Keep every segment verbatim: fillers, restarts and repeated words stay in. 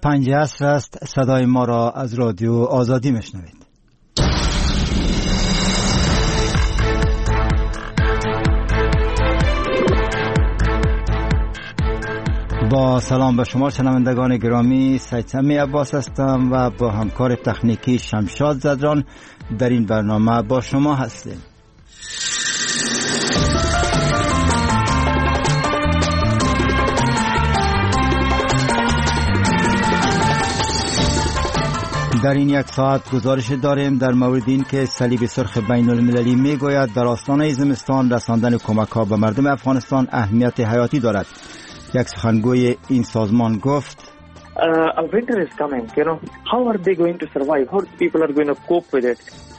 پنج عصر است. صدای ما را از رادیو آزادی میشنوید. با سلام به شما شنوندگان گرامی، سید سمی عباس هستم و با همکار تکنیکی شمشاد زدران در این برنامه با شما هستیم. در این یک ساعت گزارش داریم در مورد این که صلیب سرخ بین المللی می گوید در آستانه زمستان رساندن کمک ها به مردم افغانستان اهمیت حیاتی دارد. یک سخنگوی این سازمان گفت uh, a winter is coming, you know, how are they going to survive, how people are going to cope with it.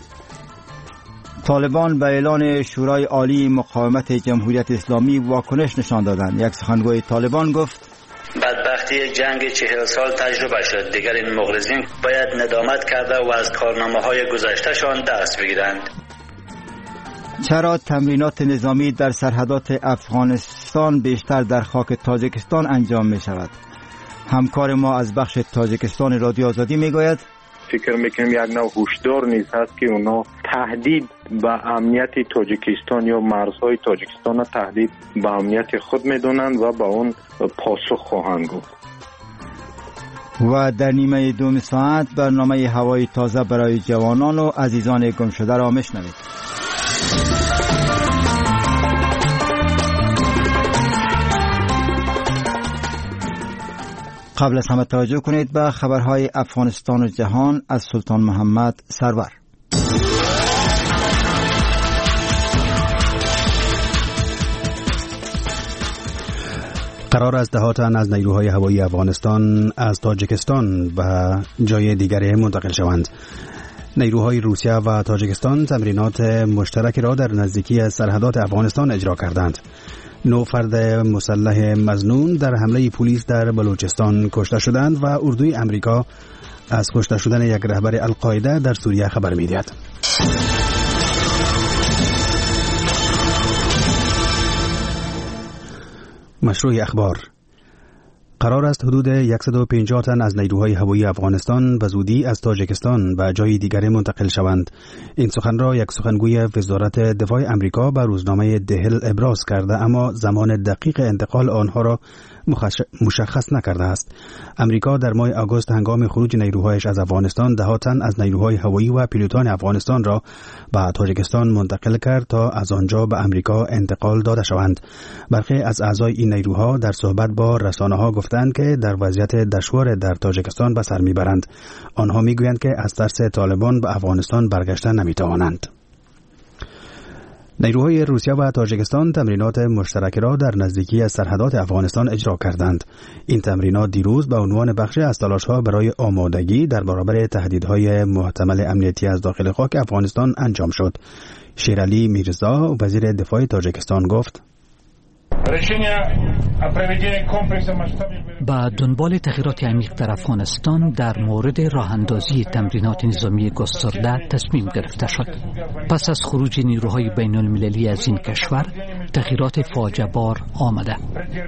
طالبان به اعلان شورای عالی مقاومت جمهوریت اسلامی واکنش نشان دادند. یک سخنگوی طالبان گفت بدبختی جنگ چهل سال تجربه شد، دیگر این مغرضین باید ندامت کرده و از کارنامه‌های گذشتهشان دست بگیرند. چرا تمرینات نظامی در سرحدات افغانستان بیشتر در خاک تاجیکستان انجام می شود؟ همکار ما از بخش تاجیکستان رادیو آزادی می گوید فکر میکنم یک نوع هشدار نیز هست که اونا تهدید به امنیت تاجیکستان یا مرزهای تاجیکستان تهدید به امنیت خود میدونند و به اون پاسخ خواهند گفت. و در نیمه دوم ساعت برنامه هوای تازه برای جوانان و عزیزان گم شده را میشنوید. قبل از همه توجه کنید به خبرهای افغانستان و جهان از سلطان محمد سرور. قرار است ده ها تن از نیروهای هوایی افغانستان از تاجیکستان به جای دیگری منتقل شوند. نیروهای روسیه و تاجیکستان تمرینات مشترک را در نزدیکی سرحدات افغانستان اجرا کردند. نو فرد مسلح مظنون در حمله پلیس در بلوچستان کشته شدند و اردوی امریکا از کشته شدن یک رهبر القاعده در سوریه خبر می‌دهد. مشروع اخبار. قرار است حدود صد و پنجاه تن از نیروهای هوایی افغانستان به زودی از تاجیکستان به جای دیگری منتقل شوند. این سخن را یک سخنگوی وزارت دفاع امریکا به روزنامه دهل ابراز کرده، اما زمان دقیق انتقال آنها را مشخص نکرده است. امریکا در ماه آگوست هنگام خروج نیروهایش از افغانستان ده ها تن از نیروهای هوایی و پیلوتان افغانستان را به تاجیکستان منتقل کرد تا از آنجا به امریکا انتقال داده شوند. برخی از اعضای این نیروها در صحبت با رسانه‌ها گفتند که در وضعیت دشوار در تاجیکستان به سر میبرند. آنها میگویند که از ترس طالبان به افغانستان برگشتن نمیتوانند. نیروهای روسیه و تاجیکستان تمرینات مشترک را در نزدیکی سرحدات افغانستان اجرا کردند. این تمرینات دیروز به عنوان بخشی از تلاش‌ها برای آمادگی در برابر تهدیدهای محتمل امنیتی از داخل خاک افغانستان انجام شد. شیرعلی میرزا وزیر دفاع تاجیکستان گفت با دنبال تغییرات عمیق در افغانستان در مورد راه اندازی تمرینات نظامی گسترده تصمیم گرفته شد. پس از خروج نیروهای بین المللی از این کشور تغییرات فاجعه بار آمده.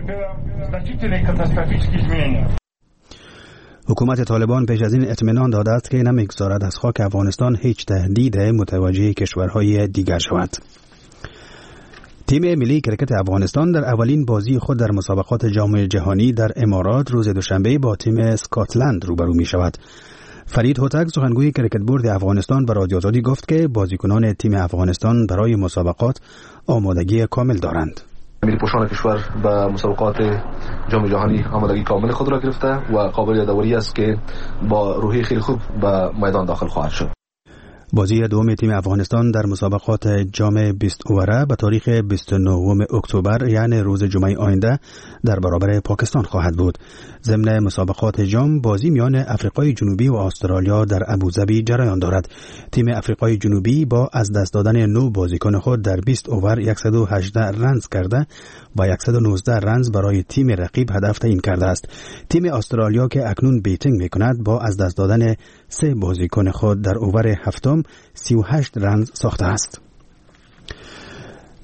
حکومت طالبان پیش از این اطمینان داده است که نمیگذارد از خاک افغانستان هیچ تهدید متوجه کشورهای دیگر شود. تیم ملی کرکت افغانستان در اولین بازی خود در مسابقات جام جهانی در امارات روز دوشنبه با تیم اسکاتلند روبرو می شود. فرید هوتک سخنگوی کرکت بورد افغانستان به رادیو آزادی گفت که بازیکنان تیم افغانستان برای مسابقات آمادگی کامل دارند. ملی پوشان کشور به مسابقات جام جهانی آمادگی کامل خود را گرفته و قابل یادآوری است که با روحیه خیلی خوب به میدان داخل خواهد شد. بازی دوم تیم افغانستان در مسابقات جام بیست اوره به تاریخ بیست و نهم اکتبر یعنی روز جمعه آینده در برابر پاکستان خواهد بود. ضمن مسابقات جام بازی میان افریقای جنوبی و استرالیا در ابوظبی جریان دارد. تیم افریقای جنوبی با از دست دادن نو بازیکن خود در بیست اوور صد و هجده رنز کرده و صد و نوزده رنز برای تیم رقیب هدف تعیین کرده است. تیم استرالیا که اکنون بیتینگ میکند با از دست دادن سه بازیکن خود در اوور هفتم سی و هشت رنز ساخته است.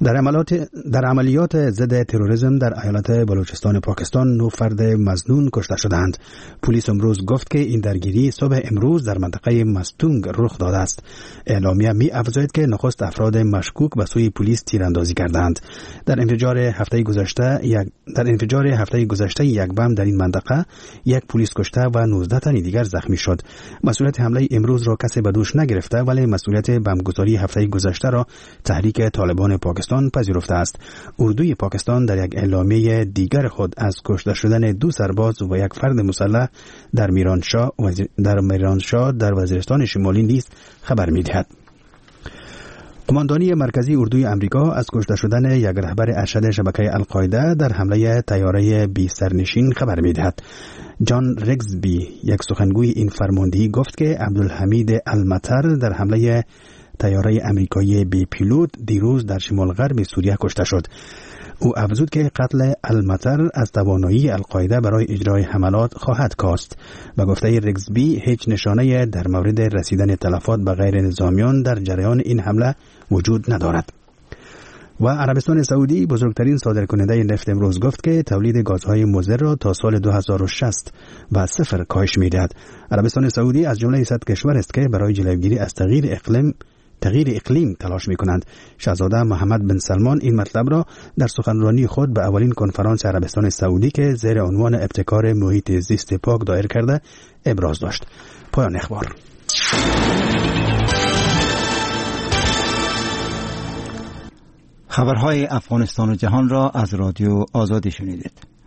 در عملیات در عملیات ضد تروریسم در ایالت بلوچستان پاکستان نه فرد مظنون کشته شدند. پلیس امروز گفت که این درگیری صبح امروز در منطقه مستونگ رخ داده است. اعلامیه می افزاید که نخست افراد مشکوک به سوی پلیس تیراندازی کردند. در انفجار هفته گذشته یک در انفجار هفته گذشته یک بم در این منطقه یک پلیس کشته و نوزده تن دیگر زخمی شد. مسئولیت حمله امروز را کسی به دوش نگرفته، ولی مسئولیت بمبگذاری هفته گذشته را تحریک طالبان پاکستان پذیرفته است. اردوی پاکستان در یک اعلامیه دیگر خود از کشته شدن دو سرباز و یک فرد مسلح در میرانشاه در میرانشاه در وزیرستان شمالی نیز خبر می‌دهد. قماندانی مرکزی اردوی امریکا از کشته شدن یک رهبر ارشد شبکه القاعده در حمله طیاره بی سرنشین خبر می‌دهد. جان رگزبی، یک سخنگوی این فرماندهی، گفت که عبدالحمید المطر در حمله طیاره امریکایی بی پیلوت دیروز در شمال غرب سوریه کشته شد. او افزود که قتل المطر از توانایی القاعده برای اجرای حملات خواهد کاست. و گفته رگزبی هیچ نشانه در مورد رسیدن تلفات به غیر نظامیان در جریان این حمله وجود ندارد. و عربستان سعودی، بزرگترین صادرکننده نفت، امروز گفت که تولید گازهای مضر را تا سال دو هزار و شصت به صفر کاهش می‌دهد. عربستان سعودی از جمله صد کشور است که برای جلوگیری از تغییر اقلیم تغییر اقلیم تلاش می‌کنند. شاهزاده محمد بن سلمان این مطلب را در سخنرانی خود به اولین کنفرانس عربستان سعودی که زیر عنوان ابتکار محیط زیست پاک دایر کرده ابراز داشت. پایان اخبار. خبرهای افغانستان و جهان را از رادیو آزادی شنیدید.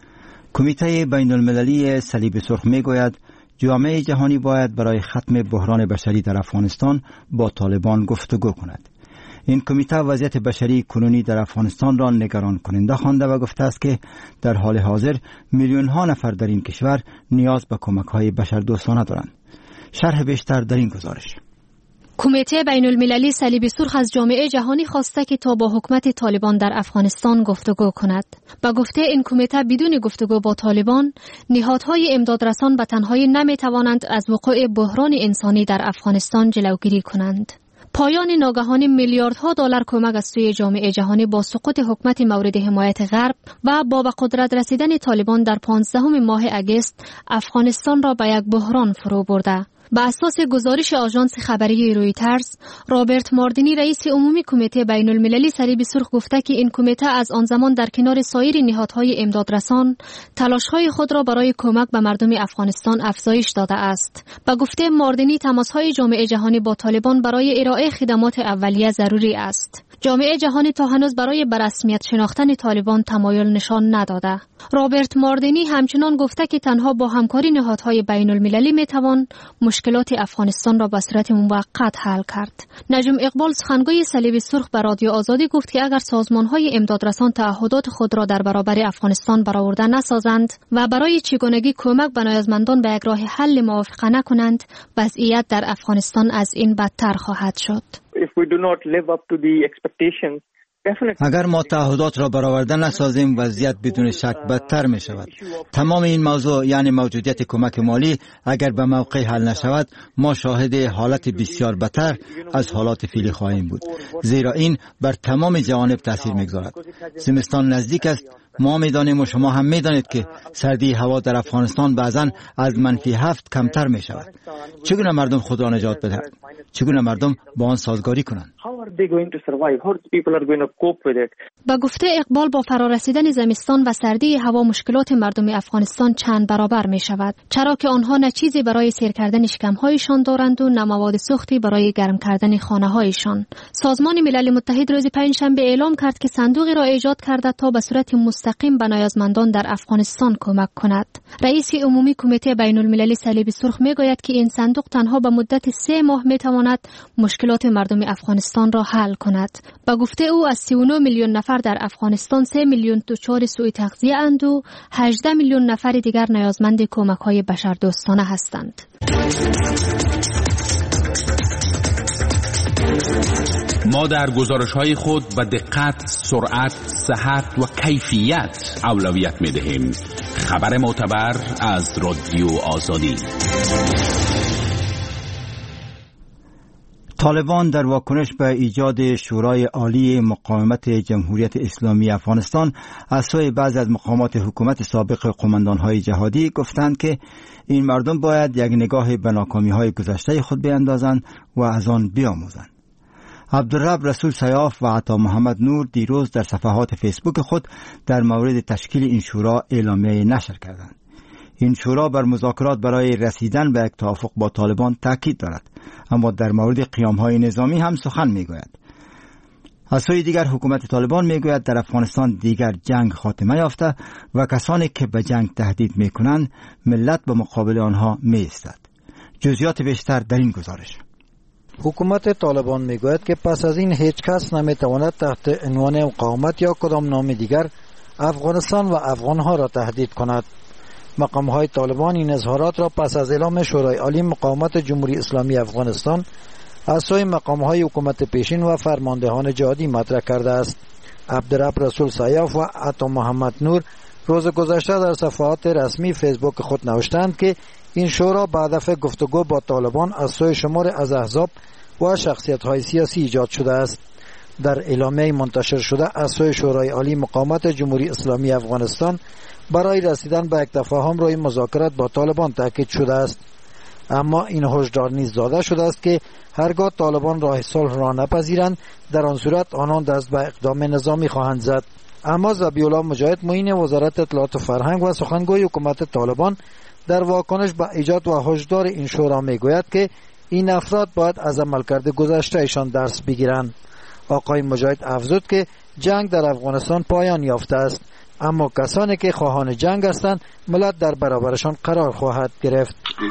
کمیته بین المللی صلیب سرخ میگوید جامعه جهانی باید برای ختم بحران بشری در افغانستان با طالبان گفتگو کند. این کمیته وضعیت بشری کنونی در افغانستان را نگران کننده خوانده و گفته است که در حال حاضر میلیون ها نفر در این کشور نیاز به کمک های بشردوستانه دارند. شرح بیشتر در این گزارش. کمیته بین المللی صلیب سرخ از جامعه جهانی خواسته که تا با حکومت طالبان در افغانستان گفتگو کند. با گفته این کمیته بدون گفتگو با طالبان، نهادهای امدادرسان به تنهایی نمی توانند از وقوع بحران انسانی در افغانستان جلوگیری کنند. پایان ناگهانی میلیاردها دلار کمک از سوی جامعه جهانی با سقوط حکومت مورد حمایت غرب و با به قدرت رسیدن طالبان در پانزدهم ماه اگست افغانستان را به یک بحران فرو برده. به اساس گزارش آژانس خبری رویترز، رابرت ماردینی رئیس عمومی کمیته بین المللی صلیب سرخ گفته که این کمیته از آن زمان در کنار سایر نهادهای امدادرسان تلاش‌های خود را برای کمک به مردم افغانستان افزایش داده است. به گفته ماردینی، تماس‌های جامعه جهانی با طالبان برای ارائه خدمات اولیه ضروری است. جامعه جهانی تا هنوز برای به رسمیت شناختن طالبان تمایل نشان نداده. رابرت ماردینی همچنان گفته که تنها با همکاری نهادهای بین المللی میتوان مشکلات افغانستان را به صورت موقت حل کرد. نجم اقبال، سخنگوی صلیب سرخ، به رادیو آزادی گفت که اگر سازمانهای امدادرسان تعهدات خود را در برابر افغانستان برآورده نسازند و برای چگونگی کمک به نیازمندان به یک راه حل موافقه نکنند، وضعیت در افغانستان از این بدتر خواهد شد. If we do not live up to the expectations, اگر ما تعهدات را برآورده نسازیم، وضعیت بدون شک بدتر می شود. تمام این موضوع، یعنی موجودیت کمک مالی، اگر به موقع حل نشود، ما شاهد حالت بسیار بدتر از حالات فعلی خواهیم بود، زیرا این بر تمام جوانب تاثیر می‌گذارد. زمستان نزدیک است. ما می‌دانیم و شما هم می‌دانید که سردی هوا در افغانستان بعضاً از منفی هفت کمتر می شود. چگونه مردم خود را نجات بدهند؟ چگونه مردم با آن سازگاری کنند؟ با گفته اقبال، با فرارسیدن زمستان و سردی هوا مشکلات مردم افغانستان چند برابر می شود، چرا که آنها نه چیزی برای سیر کردن شکم‌هایشان دارند و نه مواد سوختی برای گرم کردن خانه‌هایشان. سازمان ملل متحد روز پنجشنبه اعلام کرد که صندوقی را ایجاد کرده تا به صورت مستقیم به نیازمندان در افغانستان کمک کند. رئیس عمومی کمیته بین المللی صلیب سرخ میگوید که این صندوق تنها به مدت سه ماه میتواند مشکلات مردم افغانستان را حل کند. با گفته او، از سی و نه میلیون نفر در افغانستان سه میلیون دچار سوء تغذیه اند و هجده میلیون نفر دیگر نیازمند کمک‌های بشردوستانه هستند. ما در گزارش‌های خود به دقت، سرعت، صحت و کیفیت اولویت می‌دهیم. خبر معتبر از رادیو آزادی. طالبان در واکنش به ایجاد شورای عالی مقاومت جمهوریت اسلامی افغانستان از سوی بعضی از مقامات حکومت سابق قماندان‌های جهادی گفتند که این مردم باید یک نگاه به ناکامی‌های گذشته خود بیندازند و از آن بیاموزند. عبدالرب رسول سیاف و عطا محمد نور دیروز در صفحات فیسبوک خود در مورد تشکیل این شورا اعلامیه نشر کردند. این شورا بر مذاکرات برای رسیدن به یک توافق با طالبان تاکید دارد، اما در مورد قیام‌های نظامی هم سخن می‌گوید. از سوی دیگر حکومت طالبان می‌گوید در افغانستان دیگر جنگ خاتمه یافته و کسانی که به جنگ تهدید می‌کنند ملت به مقابل آنها می‌ایستد. جزئیات بیشتر در این گزارش. حکومت طالبان میگوید که پس از این هیچ کس نمیتواند تحت عنوان مقاومت یا کدام نام دیگر افغانستان و افغانها را تهدید کند. مقام‌های طالبان این اظهارات را پس از اعلام شورای عالی مقاومت جمهوری اسلامی افغانستان از سوی مقام‌های حکومت پیشین و فرماندهان جهادی مطرح کرده است. عبدالرب رسول سیاف و عطا محمد نور روز گذشته در صفحات رسمی فیسبوک خود نوشتند که این شورا به هدف گفتگو با طالبان از سوی شمار از احزاب و شخصیت‌های سیاسی ایجاد شده است. در اعلامیه منتشر شده از سوی شورای عالی مقاومت جمهوری اسلامی افغانستان برای رسیدن به یک تفاهم روی مذاکرات با طالبان تاکید شده است. اما این هشدار نیز داده شده است که هرگاه طالبان راه صلح را نپذیرند در آن صورت آنان دست به اقدام نظامی خواهند زد. اما ذبیح‌الله مجاهد معین وزارت اطلاعات و فرهنگ و سخنگوی حکومت طالبان در واکنش به ایجاد و هشدار این شورا میگوید که این افراد باید از عملکرد گذشتهشان درس بگیرند. آقای مجاهد افزود که جنگ در افغانستان پایان یافته است، اما کسانی که خواهان جنگ هستند ملت در برابرشان قرار خواهد گرفت.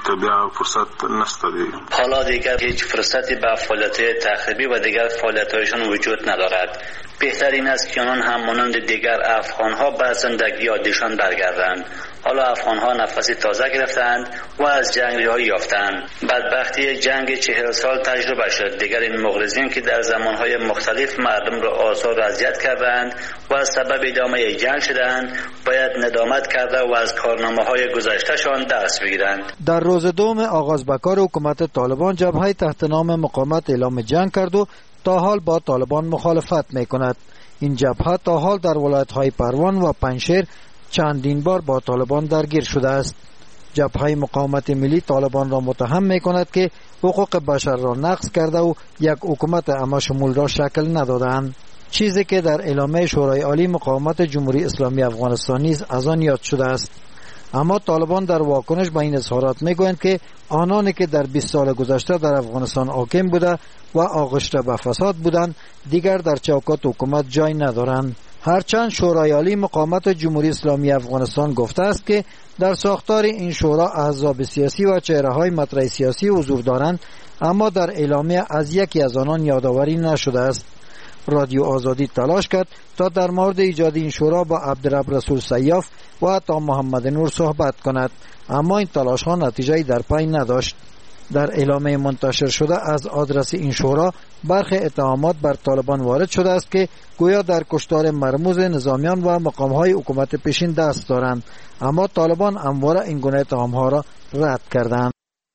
حالا دیگر هیچ فرصتی به فعالیت تخریبی و دیگر فعالیت‌هایشان وجود ندارد. بهتر این است که آنان هم مانند دیگر افغان‌ها به زندگی عادیشان برگردند. حالا افغان‌ها نفسی تازه گرفتند و از جنگ رهایی یافتند. بدبختی جنگ چهل سال تجربه شد. دیگر این مغرضین که در زمانهای مختلف مردم را آزار و اذیت کردند و از سبب ادامه جنگ شدند باید ندامت کرده و از کارنامه‌های گذشته‌شان درس بگیرند. در روز دوم آغاز به کار حکومت طالبان جبهه تحت نام مقاومت اعلام جنگ کرد و تا حال با طالبان مخالفت می‌کند. این جبهه تا حال در ولایت‌های پروان و پنجشیر چندین بار با طالبان درگیر شده است. جبهه مقاومت ملی طالبان را متهم می‌کند که حقوق بشر را نقض کرده و یک حکومت همه‌شمول را شکل ندادند، چیزی که در اعلامیه شورای عالی مقاومت جمهوری اسلامی افغانستان نیز از آن یاد شده است. اما طالبان در واکنش به این اظهارات میگویند که آنانی که در بیست سال گذشته در افغانستان حاکم بوده و آغشته به فساد بودند دیگر در چوکات حکومت جای ندارند. هرچند شورای عالی مقاومت جمهوری اسلامی افغانستان گفته است که در ساختار این شورا احزاب سیاسی و چهره‌های مطرح سیاسی حضور دارند، اما در اعلامیه از یکی از آنان یادآوری نشده است. رادیو آزادی تلاش کرد تا در مورد ایجاد این شورا با عبدالرب رسول سیاف و عطا محمد نور صحبت کند، اما این تلاش ها نتیجه‌ای در پی نداشت. در اعلامیه منتشر شده از آدرس این شورا برخی اتهامات بر طالبان وارد شده است که گویا در کشتار مرموز نظامیان و مقام‌های حکومت پیشین دست دارند، اما طالبان همواره این گونه اتهام‌ها را رد کردند.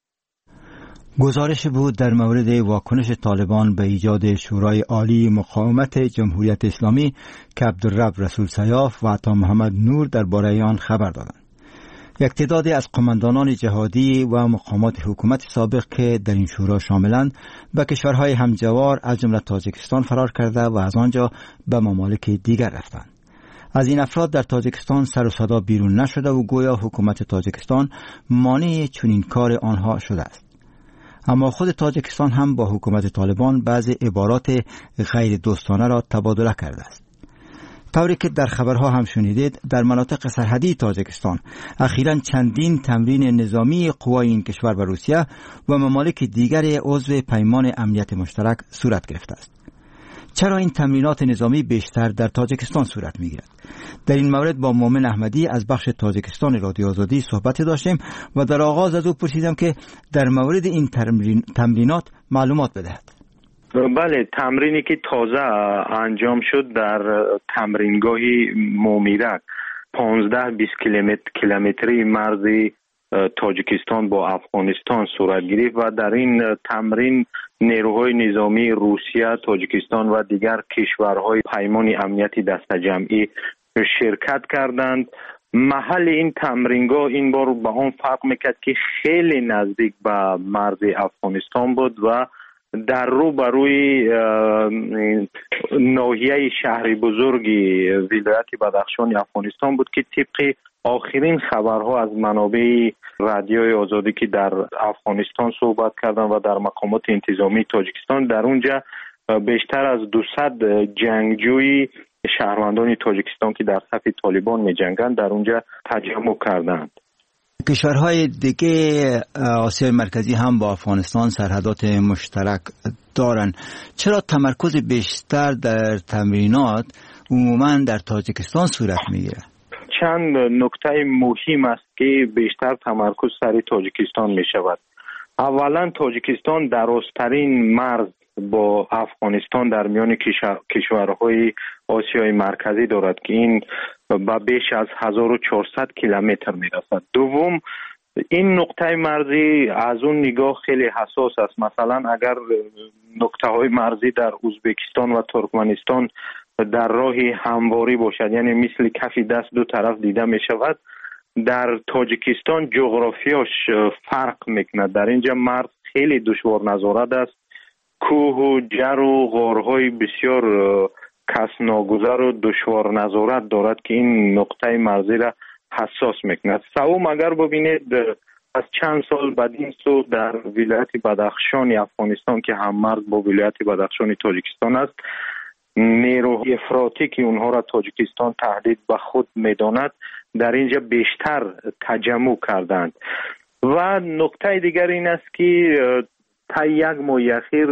گزارش بود در مورد واکنش طالبان به ایجاد شورای عالی مقاومت جمهوریت اسلامی که عبدالرب رسول سیاف و عطا محمد نور درباره آن خبر دادند. یک تعدادی از قماندانان جهادی و مقامات حکومت سابق که در این شورا شاملند به کشورهای همجوار از جمله تاجیکستان فرار کرده و از آنجا به ممالک دیگر رفتند. از این افراد در تاجیکستان سر و صدا بیرون نشده و گویا حکومت تاجیکستان مانع چنین کار آنها شده است. اما خود تاجیکستان هم با حکومت طالبان بعضی عبارات غیر دوستانه را تبادله کرده است. طوری که در خبرها هم شنیدید در مناطق سرحدی تاجیکستان اخیراً چندین تمرین نظامی قوای این کشور و روسیه و ممالک دیگر عضو پیمان امنیت مشترک صورت گرفته است. چرا این تمرینات نظامی بیشتر در تاجیکستان صورت می‌گیرد؟ در این مورد با مومن احمدی از بخش تاجیکستان رادیو آزادی صحبت داشتیم و در آغاز از او پرسیدم که در مورد این تمرین تمرینات معلومات بدهد. بله، تمرینی که تازه انجام شد در تمرینگاه مومیرک پانزده بیست کیلومتری مرز تاجیکستان با افغانستان صورت گرفت و در این تمرین نیروهای نظامی روسیه، تاجیکستان و دیگر کشورهای پیمان امنیتی دسته جمعی شرکت کردند. محل این تمرینگاه این بار با آن فرق میکرد که خیلی نزدیک به مرز افغانستان بود و در رو بروی ناحیه شهر بزرگی ولایت بدخشان افغانستان بود که طبق آخرین خبرها از منابع رادیوی آزادی که در افغانستان صحبت کردن و در مقامات انتظامی تاجیکستان، در اونجا بیشتر از دویست جنگجوی شهروندان تاجیکستان که در صف طالبان می جنگند در اونجا تجمع کردند. کشورهای دیگه آسیای مرکزی هم با افغانستان سرحدات مشترک دارند. چرا تمرکز بیشتر در تمرینات عموما در تاجیکستان صورت میگیره؟ چند نکته مهم است که بیشتر تمرکز سر تاجیکستان می شود. اولا تاجیکستان درازترین مرز با افغانستان در میان کشورهای آسیای مرکزی دارد که این با بیش از هزار و چهارصد کیلومتر میرسد. دوم، این نقطه مرزی از اون نگاه خیلی حساس است. مثلا اگر نقطه های مرزی در ازبکستان و ترکمنستان در راه همواری باشد، یعنی مثل کف دست دو طرف دیده می شود، در تاجیکستان جغرافیاش فرق میکنه. در اینجا مرز خیلی دشوار نظارت است. کوه و جر و غارهای بسیار کس ناگذر و دشوار نظارت دارد که این نقطه مرزی را حساس میکند. سوم، اگر ببینید از چند سال بعد این سو در ولایت بدخشان افغانستان که هم مرز با ولایت بدخشان تاجیکستان است، نیروهای افراطی که اونها را تاجیکستان تهدید به خود میداند در اینجا بیشتر تجمع کردند. و نکته دیگر این است که تا یک ماه اخیر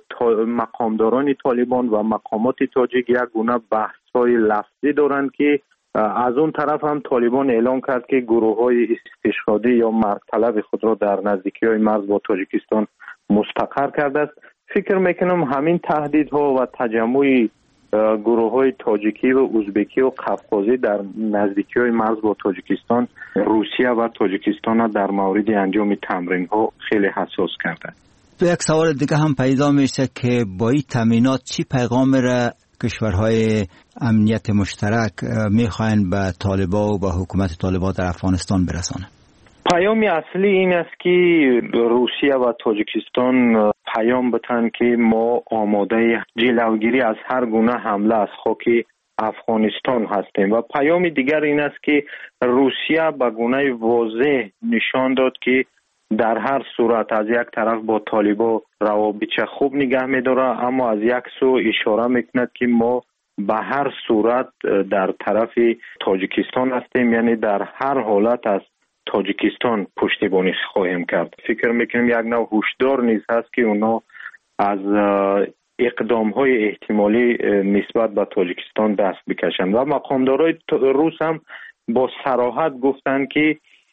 مقامداران طالبان و مقامات تاجیک یک گونه بحث‌های لفظی دارند که از اون طرف هم طالبان اعلام کرد که گروه‌های استشهادی یا مرگ طلب خود را در نزدیکی‌های مرز با تاجیکستان مستقر کرده است. فکر میکنم همین تهدیدها و تجمع گروه‌های تاجیکی و ازبکی و قفقازی در نزدیکی‌های مرز با تاجیکستان، روسیه و تاجیکستان در مورد انجام تمرین‌ها خیلی حساس کرده. یک سوال دیگه هم پیدا میشه که با این تامینات چی پیغام را کشورهای امنیت مشترک میخواین به طالبان و به حکومت طالبان در افغانستان برسانه؟ پیام اصلی این است که روسیه و تاجیکستان پیام بتن که ما آماده جلوگیری از هر گونه حمله از خاک افغانستان هستیم. و پیام دیگر این است که روسیه به گونه واضح نشان داد که در هر صورت از یک طرف با طالبان روابط خوب نگه می‌داره، اما از یک سو اشاره میکند که ما به هر صورت در طرف تاجیکستان هستیم، یعنی در هر حالت از تاجیکستان پشتیبانی خواهیم کرد. فکر میکنیم یک نوع هشدار نیز هست که اونا از اقدام‌های احتمالی نسبت به تاجیکستان دست بکشند. و مقامدارای روس هم با صراحت گفتند که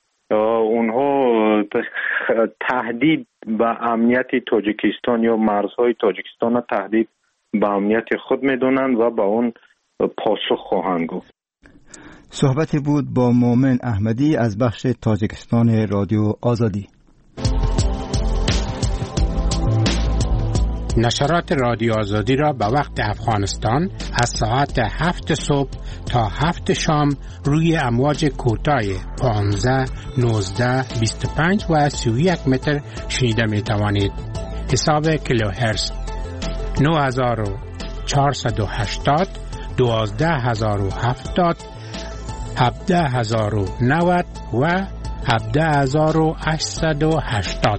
اونها تهدید به امنیت تاجیکستان یا مرزهای تاجیکستان را تهدید به امنیت خود میدونند و به اون پاسخ خواهند گفت. صحبتی بود با مومن احمدی از بخش تاجیکستان رادیو آزادی. نشرات رادیو آزادی را به وقت افغانستان از ساعت هفت صبح تا هفت شام روی امواج کوتاه پانزده، نوزده، بیست و پنج و سی و یک متر شنیده می توانید. حساب کیلوهرتز نه هزار و چهارصد و هشتاد، دوازده هزار و هفتاد، هفده هزار و نود و هفده هزار و هشتصد و هشتاد.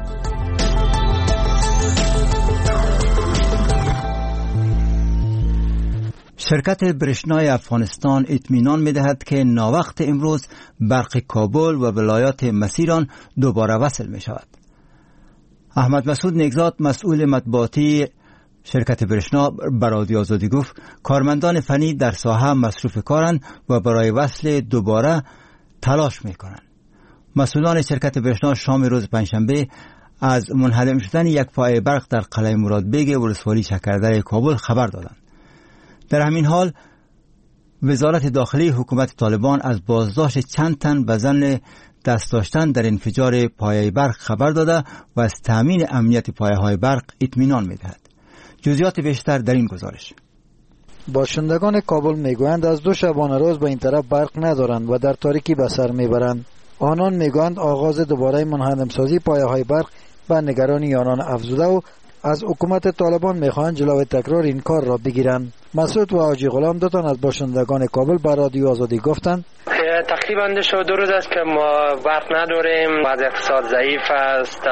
شرکت برشنای افغانستان اطمینان می‌دهد که ناوقت امروز برق کابل و ولایات مسیران دوباره وصل می‌شود. احمد مسعود نگزاد مسئول مطبوعاتی شرکت برشنا به رادیو آزادی گفت کارمندان فنی در ساحه مصروف کارند و برای وصل دوباره تلاش می‌کنند. مسئولان شرکت برشنا شام روز پنجشنبه از منهدم شدن یک پایه برق در قلعه مراد بیگ ولسوالی شکردره کابل خبر دادند. در همین حال وزارت داخلی حکومت طالبان از بازداشت چند تن به ضمن دست داشتن در انفجار پایه برق خبر داده و از تامین امنیت پایه‌های برق اطمینان می‌دهد. جزئیات بیشتر در این گزارش. باشندگان کابل میگویند از دو شبانه روز به این طرف برق ندارند و در تاریکی به سر میبرند. آنان میگویند آغاز دوباره منهدمسازی پایه‌های برق به نگرانی آنان افزوده و از حکومت طالبان میخواهند جلوی تکرار این کار را بگیرند. مسعود و حاجی غلام دو تن از باشندگان کابل به رادیو آزادی گفتند تقریبا شو دو روز است که ما برق نداریم، بعد اقتصاد ضعیف است،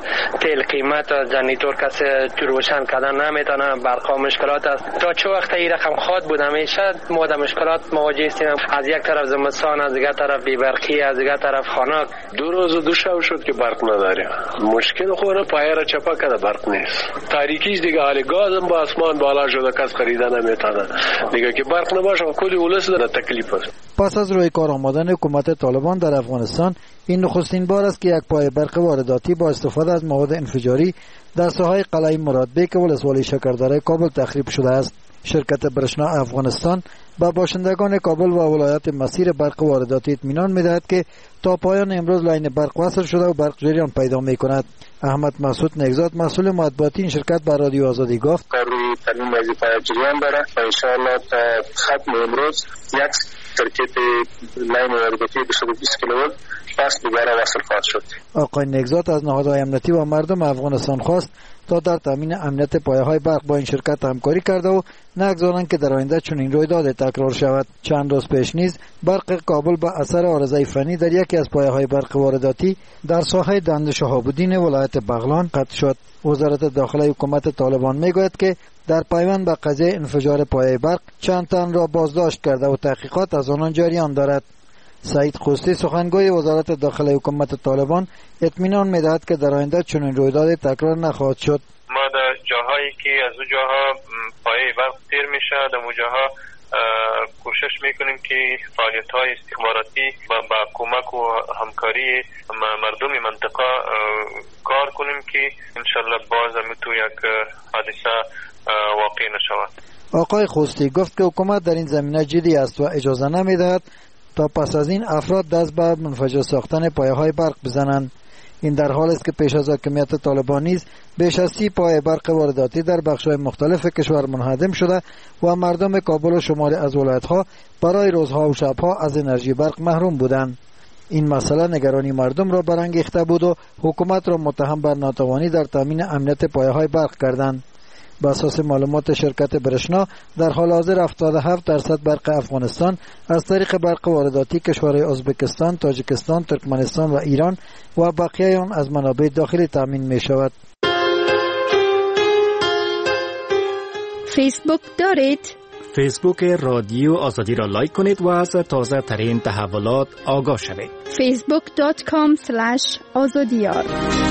تیل قیمت جنریتور کسی روشن کردن نمیتونه، برق مشکلات است. تا چه وقت این رقم خواد بود همیشه ما در مشکلات مواجه هستیم، از یک طرف زمستان، از دیگر طرف بی‌برقی، از دیگر طرف خنک. دو روز و دو شب شد که برق نداریم. مشکل خود پایه را چپا کرده برق نیست. تاریکی دیگه، حال گاز هم با آسمان بالا شده، کس خریدن نمیتونه. دیگه که برق نباشه کلی ولس در تکلیف است. پس از روی کار آمدن حکومت طالبان در افغانستان، این نخستین بار است که یک پایه برق وارداتی با استفاده از مواد انفجاری در ساحل قلعه مرادبه ولسوالی شکردره کابل تخریب شده است. شرکت برشنا افغانستان به باشندگان کابل و ولایت مسیر برق وارداتی اطمینان می‌دهد که تا پایان امروز لاین برق وصل شده و برق جریان پیدا می‌کند. احمد مسعود نگزاد مسئول مطبوعاتی این شرکت به رادیو آزادی گفت کاری ترین وظیفه جریان داره و ان شاء الله تا ختم امروز یک ترکیب لاین وارداتی دویست و بیست کیلوولت پس دوباره وصل خواهد شد. آقای نگزاد از نهادهای امنیتی و مردم افغانستان خواست تا در تامین امنیت پایه‌های برق با این شرکت همکاری کرده و نگذارند که در آینده چنین رویداد تکرار شود. چند روز پیش نیز برق کابل به اثر عارضه فنی در یکی از پایه‌های برق وارداتی در ساحه دند شهاب‌الدین ولایت بغلان قطع شد. وزارت داخله حکومت طالبان میگوید که در پیوند به قضیه انفجار پایه برق چند تن را بازداشت کرده و تحقیقات از آنان جریان دارد. سعید خوستی سخنگوی وزارت داخله حکومت طالبان اطمینان میدهد که در آینده چنین رویداد تکرار نخواهد شد. ما در جاهایی که از اون جاها پایه برق تیر میشه در اون جاها کوشش میکنیم که فعالیت‌های استخباراتی با کمک و همکاری مردم منطقه کار کنیم که انشالله باز هم تو یک حادثه واقع نشود. آقای خوستی گفت که حکومت در این زمینه جدی است و اجازه نمیدهد تا پس از این افراد دست به منفجر ساختن پایه‌های برق بزنند. این در حال است که پیش از حاکمیت طالبان نیز بیش از سی پایه برق وارداتی در بخش‌های مختلف کشور منهدم شده و مردم کابل و شماری از ولایت‌ها برای روزها و شب‌ها از انرژی برق محروم بودند. این مسئله نگرانی مردم را برانگیخته بود و حکومت را متهم بر ناتوانی در تامین امنیت پایه‌های برق کردند. بر اساس معلومات شرکت برشنا در حال حاضر هفتاد و هفت درصد برق افغانستان از طریق برق وارداتی کشورهای ازبکستان، تاجیکستان، ترکمنستان و ایران و بقیه آن از منابع داخلی تامین می شود. فیسبوک دارید؟ فیسبوک رادیو آزادی را لایک کنید و از تازه ترین تحولات آگاه شوید. فیسبوک دات کام اسلش آزادیار.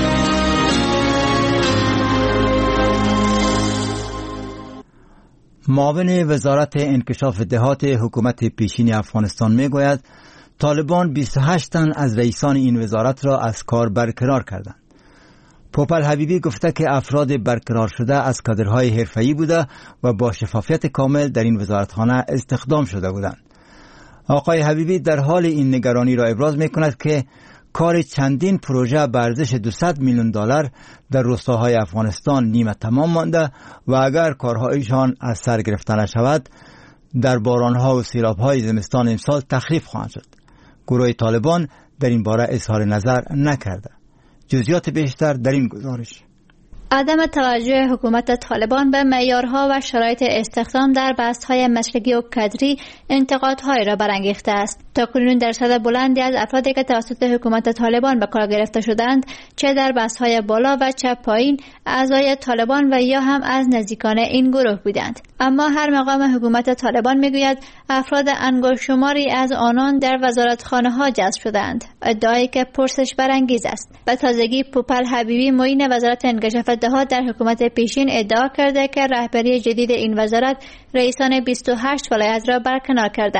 معاون وزارت انکشاف دهات حکومت پیشین افغانستان میگوید طالبان بیست و هشت تن از رئیسان این وزارت را از کار برکنار کردند. پوپل حبیبی گفته که افراد برکنار شده از کادرهای حرفه‌ای بوده و با شفافیت کامل در این وزارتخانه استخدام شده بودند. آقای حبیبی در حال این نگرانی را ابراز میکند که کار چندین پروژه به ارزش دویست میلیون دلار در روستاهای افغانستان نیمه تمام مانده و اگر کارهایشان از سر گرفته نشود در بارانها و سیلابهای زمستان امسال تخریب خواهند شد. گروه طالبان در این باره اظهار نظر نکرده. جزئیات بیشتر در این گزارش. عدم توجه حکومت طالبان به معیارها و شرایط استخدام در بست‌های مسلکی و کادری انتقادهای را برانگیخته است. تاکنون درصد بلندی از افرادی که توسط حکومت طالبان به کار گرفته شدند، چه در بست‌های بالا و چه پایین، اعضای طالبان و یا هم از نزدیکان این گروه بودند. اما هر مقام حکومت طالبان میگوید افراد انگشت شماری از آنان در وزارتخانه‌ها جذب شدند، ادعایی که پرسش برانگیز است. به تازگی پوپل حبیبی معین وزارت انکشاف دهات در حکومت پیشین ادعا کرده که رهبری جدید این وزارت رئیسان بیست و هشت ولایت را برکنار کرده است.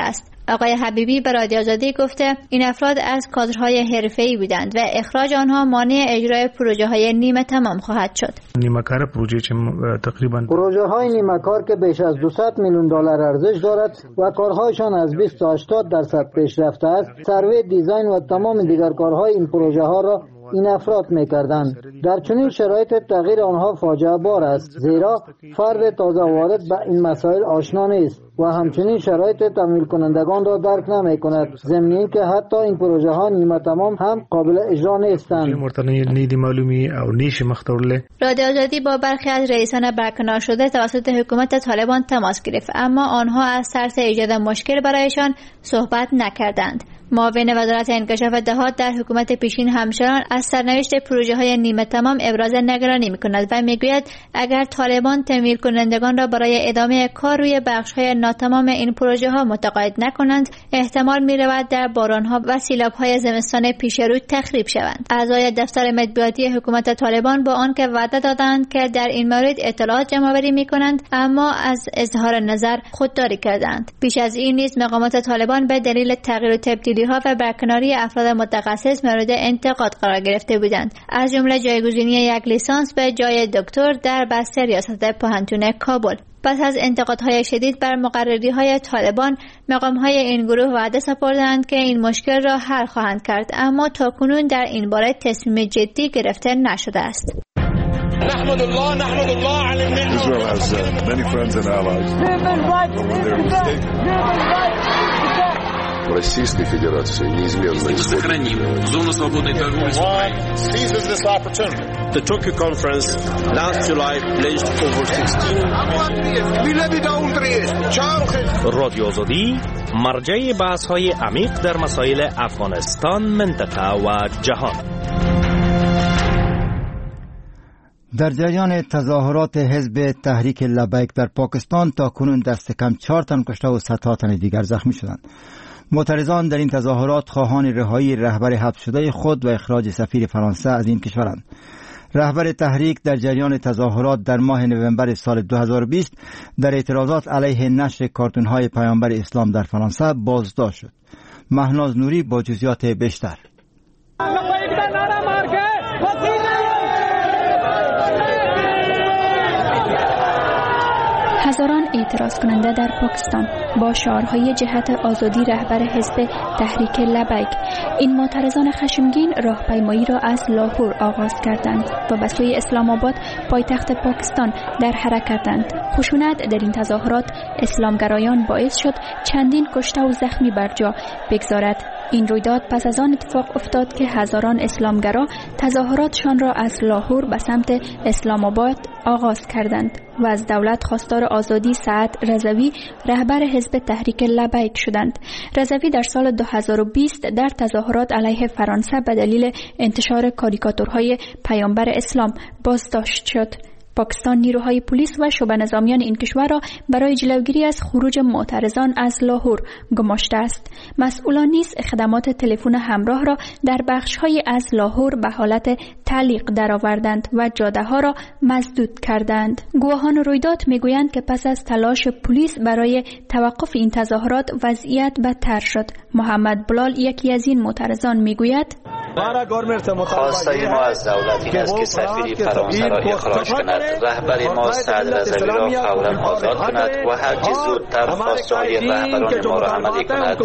آقای حبیبی به رادیو آزادی گفته این افراد از کادرهای حرفه‌ای بودند و اخراج آنها مانع اجرای پروژه‌های نیمه تمام خواهد شد. نیمه کار پروژه چه تقریبا پروژه‌های نیمه کار که بیش از دویست میلیون دلار ارزش دارد و کارهایشان از بیست تا هشتاد درصد پیشرفته است، سروی دیزاین و تمام دیگر کارهای این پروژه‌ها را این افراد می‌کردند. در چنین شرایط تغییر آنها فاجعه بار است، زیرا فرد تازه وارد به این مسائل آشنا نیست و همچنین شرایط تمویل کنندگان را درک نمی‌کند، ضمن اینکه حتی این پروژه ها نیمه تمام هم قابل اجرا نیستند. نیدی معلومی او نیش مختورله. رادیو آزادی با برخی از رئیسان برکنار شده توسط حکومت طالبان تماس گرفت، اما آنها از ترس ایجاد مشکل برایشان صحبت نکردند. معاون وزارت انکشاف دهات در حکومت پیشین همچنان از سرنوشت پروژه های نیمه تمام ابراز نگرانی می‌کند و میگوید اگر طالبان تمویل کنندگان را برای ادامه کار روی بخش های ناتمام این پروژه ها متقاعد نکنند، احتمال می‌رود در باران‌ها و سیلاب‌های زمستان پیش رو تخریب شوند. اعضای دفتر مطبوعاتی حکومت طالبان با آنکه وعده دادند که در این مورد اطلاعات جمع‌آوری می‌کنند، اما از اظهار نظر خودداری کردند. پیش از این نیز مقامات طالبان به دلیل تغییر و تبدیلی ها و برکناری افراد متخصص مورد انتقاد قرار گرفته بودند، از جمله جایگزینی یک لیسانس به جای دکتر در بست ریاست پوهنتون کابل. پس از انتقادهای شدید بر مقرری‌های طالبان، مقام‌های این گروه وعده سپردند که این مشکل را حل خواهند کرد، اما تاکنون در این باره تصمیم جدی گرفته نشده است. نحمد الله نحمد الله على النعمة. Israel has uh, many friends and allies. Российской Федерации неизменно сохраним зону свободной торговли с Украиной. Seizes this opportunity. The Tokyo conference last July pledged over sixteen. رادیو آزادی مرجع بحث‌های عمیق در مسائل افغانستان، منطقه و جهان. در جریان تظاهرات حزب تحریک لبیک در پاکستان تا کنون دست کم چهار تن کشته و صدها تن دیگر زخمی شدند. معترضان در این تظاهرات خواهان رهایی رهبر حبس شده خود و اخراج سفیر فرانسه از این کشورند. رهبر تحریک در جریان تظاهرات در ماه نوامبر سال دو هزار و بیست در اعتراضات علیه نشر کارتون‌های پیامبر اسلام در فرانسه بازداشت شد. مهناز نوری با جزئیات بیشتر. هزاران اعتراض کننده در پاکستان با شعارهای جهت آزادی رهبر حزب تحریک لبیک این معترضان خشمگین راهپیمایی را از لاهور آغاز کردند و به سوی اسلام آباد پایتخت پاکستان در حرکتند. خشونت در این تظاهرات اسلامگرایان باعث شد چندین کشته و زخمی بر جا بگذارد. این رویداد پس از آن اتفاق افتاد که هزاران اسلامگرا تظاهراتشان را از لاهور به سمت اسلام آباد آغاز کردند و از دولت خواستار آزادی سعد رضوی رهبر حزب تحریک لبیک شدند. رضوی در سال دو هزار و بیست در تظاهرات علیه فرانسه به دلیل انتشار کاریکاتورهای پیامبر اسلام بازداشت شد. پاکستان نیروهای پلیس و شعبه نظامیان این کشور را برای جلوگیری از خروج معترضان از لاهور گماشته است. مسئولان نیز خدمات تلفن همراه را در بخش‌های از لاهور به حالت تعلیق درآوردند و جاده‌ها را مسدود کردند. گواهان رویداد میگویند که پس از تلاش پلیس برای توقف این تظاهرات وضعیت بدتر شد. محمد بلال یکی از این معترضان میگوید: خواسته ما از دولت این است که سفیر فرانسه را اخراج کند، رهبر ما سعد رضوی را فوراً آزاد کند و هر چه زودتر خواسته های رهبران ما را عملی کند.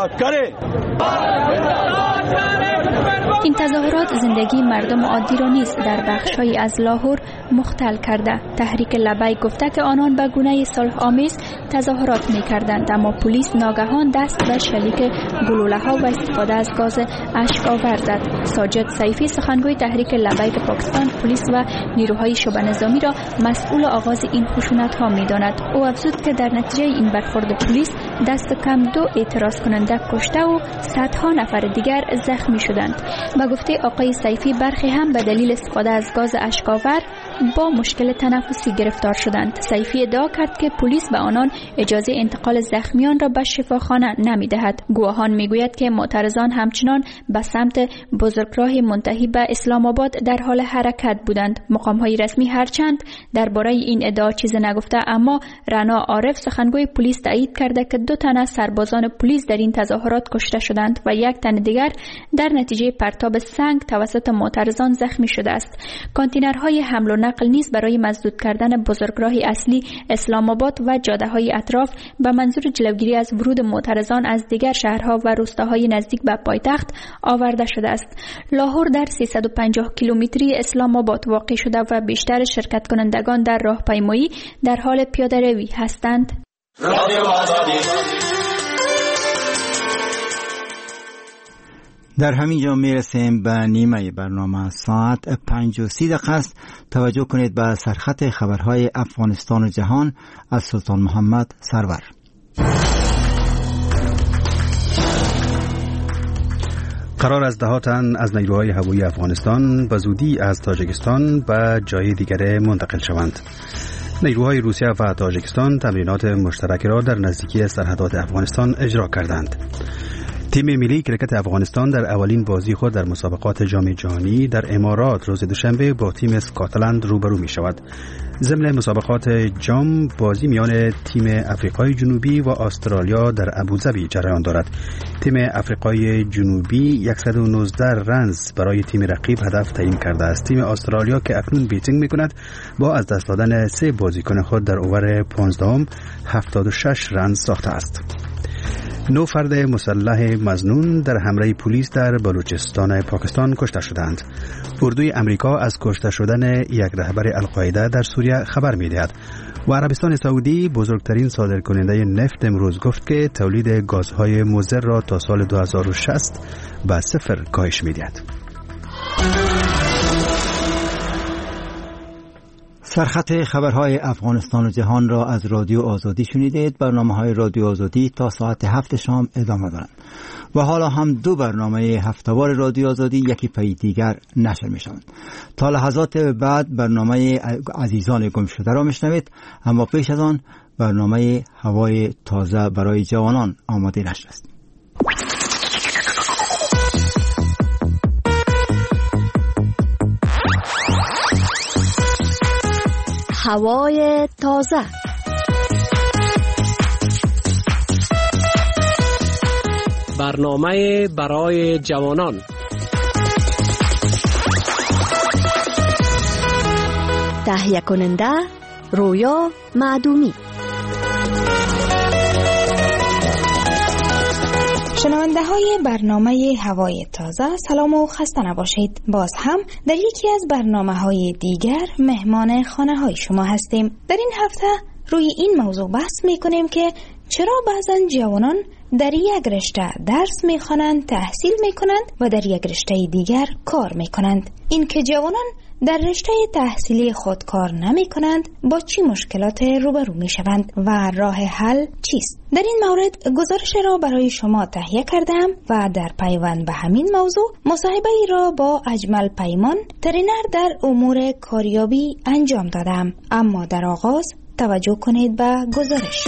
این تظاهرات زندگی مردم عادی را نیز در بخش‌هایی از لاهور مختل کرده. تحریک لبیک گفته که آنان به گونه صلح آمیز تظاهرات می‌کردند، اما پلیس ناگهان دست به شلیک گلوله‌ها و استفاده از گاز اشک‌آور زد. ساجد سیفی سخنگوی تحریک لبیک پاکستان پلیس و نیروهای شعبه نظامی را مسئول آغاز این خشونت‌ها می‌داند. او افزود که در نتیجه این برخورد پلیس دست کم دو اعتراض کننده کشته و صدها نفر دیگر زخمی شدند. با گفته آقای سیفی برخی هم به دلیل استفاده از گاز اشک‌آور با مشکل تنفسی گرفتار شدند. سیفی ادعا کرد که پلیس به آنان اجازه انتقال زخمیان را به شفاخانه نمی‌دهد. گواهان می‌گویند که معترضان همچنان به سمت بزرگراه منتهی به اسلام آباد در حال حرکت بودند. مقام‌های رسمی هرچند درباره این ادعا چیز نگفته، اما رنا عارف سخنگوی پلیس تایید کرده که دو تن از سربازان پلیس در این تظاهرات کشته شدند و یک تن دیگر در نتیجه پرتاب سنگ توسط معترضان زخمی شده است. کانتینرهای حمل و نقل نیز برای مسدود کردن بزرگراه اصلی اسلام آباد و جاده‌های اطراف به منظور جلوگیری از ورود معترضان از دیگر شهرها و روستاهای نزدیک به پایتخت آورده شده است. لاهور در سیصد و پنجاه کیلومتری اسلام آباد واقع شده و بیشتر شرکت کنندگان در راهپیمایی در حال پیاده روی هستند. در همین جا میرسیم به نیمه برنامه. ساعت پنج و سی دقیقه است. توجه کنید به سرخط خبرهای افغانستان و جهان از سلطان محمد سرور. قرار است ده ها تن از نیروهای هوایی افغانستان به زودی از تاجیکستان به جای دیگر منتقل شوند. نیروهای روسیه و تاجیکستان تمرینات مشترک را در نزدیکی سرحدات افغانستان اجرا کردند. تیم ملی کرکت افغانستان در اولین بازی خود در مسابقات جام جهانی در امارات روز دوشنبه با تیم اسکاتلند روبرو می شود. ضمن مسابقات جام بازی میان تیم افریقای جنوبی و استرالیا در ابوظبی جریان دارد. تیم افریقای جنوبی صد و نوزده رنز برای تیم رقیب هدف تعیین کرده است. تیم استرالیا که اکنون بیتینگ می کند با از دست دادن سه بازیکن خود در اوور پانزدهم هفتاد و شش رنز ساخته است. نو فرد مسلح مظنون در حمله پلیس در بلوچستان پاکستان کشته شدند. اردوی امریکا از کشته شدن یک رهبر القاعده در سوریه خبر می‌دهد و عربستان سعودی بزرگترین صادرکننده نفت امروز گفت که تولید گازهای مضر را تا سال دو هزار و شصت به صفر کاهش می‌دهد. سرخط خبرهای افغانستان و جهان را از رادیو آزادی شنیدید. برنامه‌های رادیو آزادی تا ساعت هفت شام ادامه دارند و حالا هم دو برنامه هفته‌وار رادیو آزادی یکی پی دیگر نشر می‌شوند. تا لحظات بعد برنامه عزیزان گمشده را میشنوید، اما پیش از آن برنامه هوای تازه برای جوانان آماده نشده است. هوای تازه. برنامه برای جوانان. تهیه کننده رویا معدومی. شنونده های برنامه هوای تازه، سلام و خسته نباشید. باز هم در یکی از برنامه های دیگر مهمان خانه های شما هستیم. در این هفته روی این موضوع بحث می کنیم که چرا بعضن جوانان در یک رشته درس می خوانند، تحصیل می کنند و در یک رشته دیگر کار می کنند. این که جوانان در رشته تحصیلی خود کار نمی کنند با چی مشکلات روبرو می شوند و راه حل چیست؟ در این مورد گزارش را برای شما تهیه کردم و در پیوند به همین موضوع مصاحبه را با اجمل پیمان، ترینر در امور کاریابی انجام دادم. اما در آغاز توجه کنید به گزارش.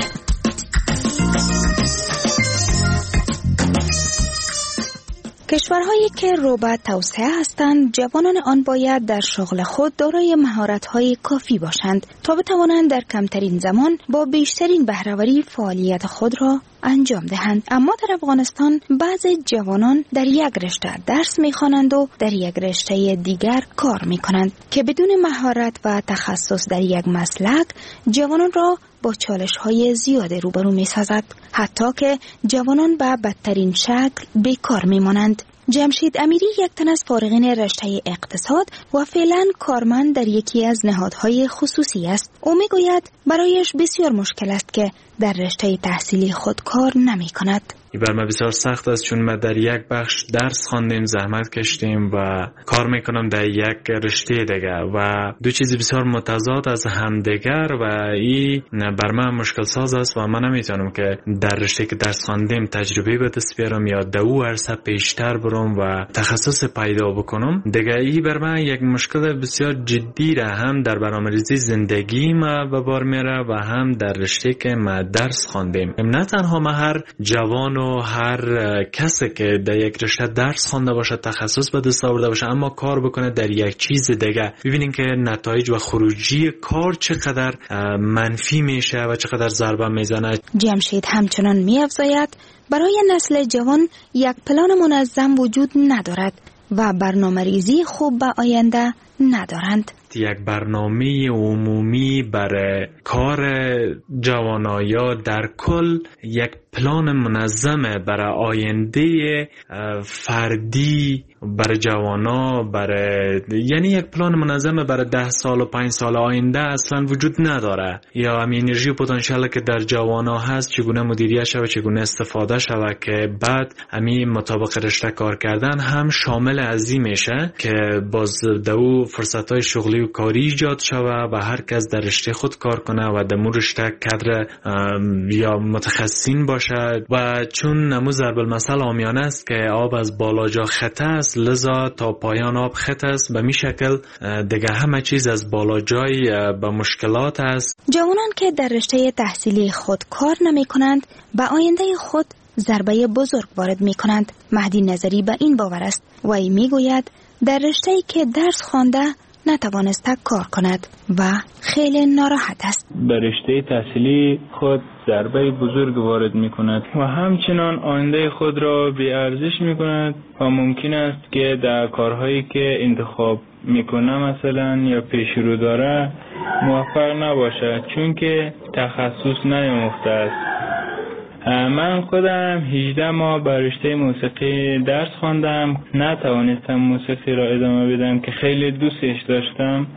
کشورهایی که رو به توسعه هستند، جوانان آن باید در شغل خود دارای مهارت‌های کافی باشند تا بتوانند در کمترین زمان با بیشترین بهره‌وری فعالیت خود را انجام دهند. اما در افغانستان بعضی جوانان در یک رشته درس می‌خوانند و در یک رشته دیگر کار می‌کنند که بدون مهارت و تخصص در یک مسلک جوانان را با چالش‌های زیاد روبرو می‌سازد، حتی که جوانان به بدترین شکل بیکار می‌مانند. جمشید امیری یک تن از فارغین رشته اقتصاد و فعلا کارمند در یکی از نهادهای خصوصی است. او میگوید برایش بسیار مشکل است که در رشته تحصیلی خود کار نمی کند. بر ما بسیار سخت است چون ما در یک بخش درس خواندیم، زحمت کشیدیم و کار میکنم در یک رشته دیگر و دو چیز بسیار متضاد از همدیگر و این بر من مشکل ساز است و من نمیتونم که در رشته که درس خواندیم تجربه به دست بیارم یا دو عرصه پیشتر برم و تخصص پیدا بکنم. دیگه این بر من یک مشکل بسیار جدی را هم در برنامه‌ریزی زندگی ما به بار میاره و هم در رشته که ما درس خواندیم. نه تنها ما هر جوان و هر کسی که در یک رشته درس خوانده باشه، تخصص به دست آورده باشه، اما کار بکنه در یک چیز دیگه، ببینین که نتایج و خروجی کار چقدر منفی میشه و چقدر ضربه میزنه. جمشید همچنان می‌افزاید برای نسل جوان یک پلان منظم وجود ندارد و برنامه‌ریزی خوب به آینده ندارند. یک برنامه عمومی برای کار جوانایا در کل یک پلان منظم برای آینده فردی برای جوانا، برای یعنی یک پلان منظم برای ده سال و پنج سال آینده اصلا وجود نداره. یا همین انرژی و پتانسیلی که در جوانا هست چگونه مدیریت شود، چگونه استفاده شود که بعد همین مطابق رشته کار کردن هم شامل از این میشه که باز دو فرصت‌های شغلی و کاری ایجاد شود و هر کس در رشته خود کار کنه و در مون رشته کادر یا متخصصین باشه. و چون نمو ضرب المثل عامیانه است که آب از بالا جا خط است، لذا تا پایان آب خط است. به می شکل دیگه همه چیز از بالا جای به مشکلات است. جوانان که در رشته تحصیلی خود کار نمی کنند به آینده خود ضربه بزرگ وارد می کنند. مهدی نظری به این باور است و ای می گوید در رشته‌ای که درس خوانده نتوانسته کار کند و خیلی ناراحت است. به رشته تحصیلی خود ضربه بزرگ وارد می کند و همچنان آینده خود را بی ارزش می کند و ممکن است که در کارهایی که انتخاب می کنه مثلا یا پیش رو داره موفق نباشد چون که تخصص نیاموخته است. من خودم هجده ماه به رشته موسیقی درس خواندم، نتوانستم موسیقی را ادامه بدم که خیلی دوستش داشتم،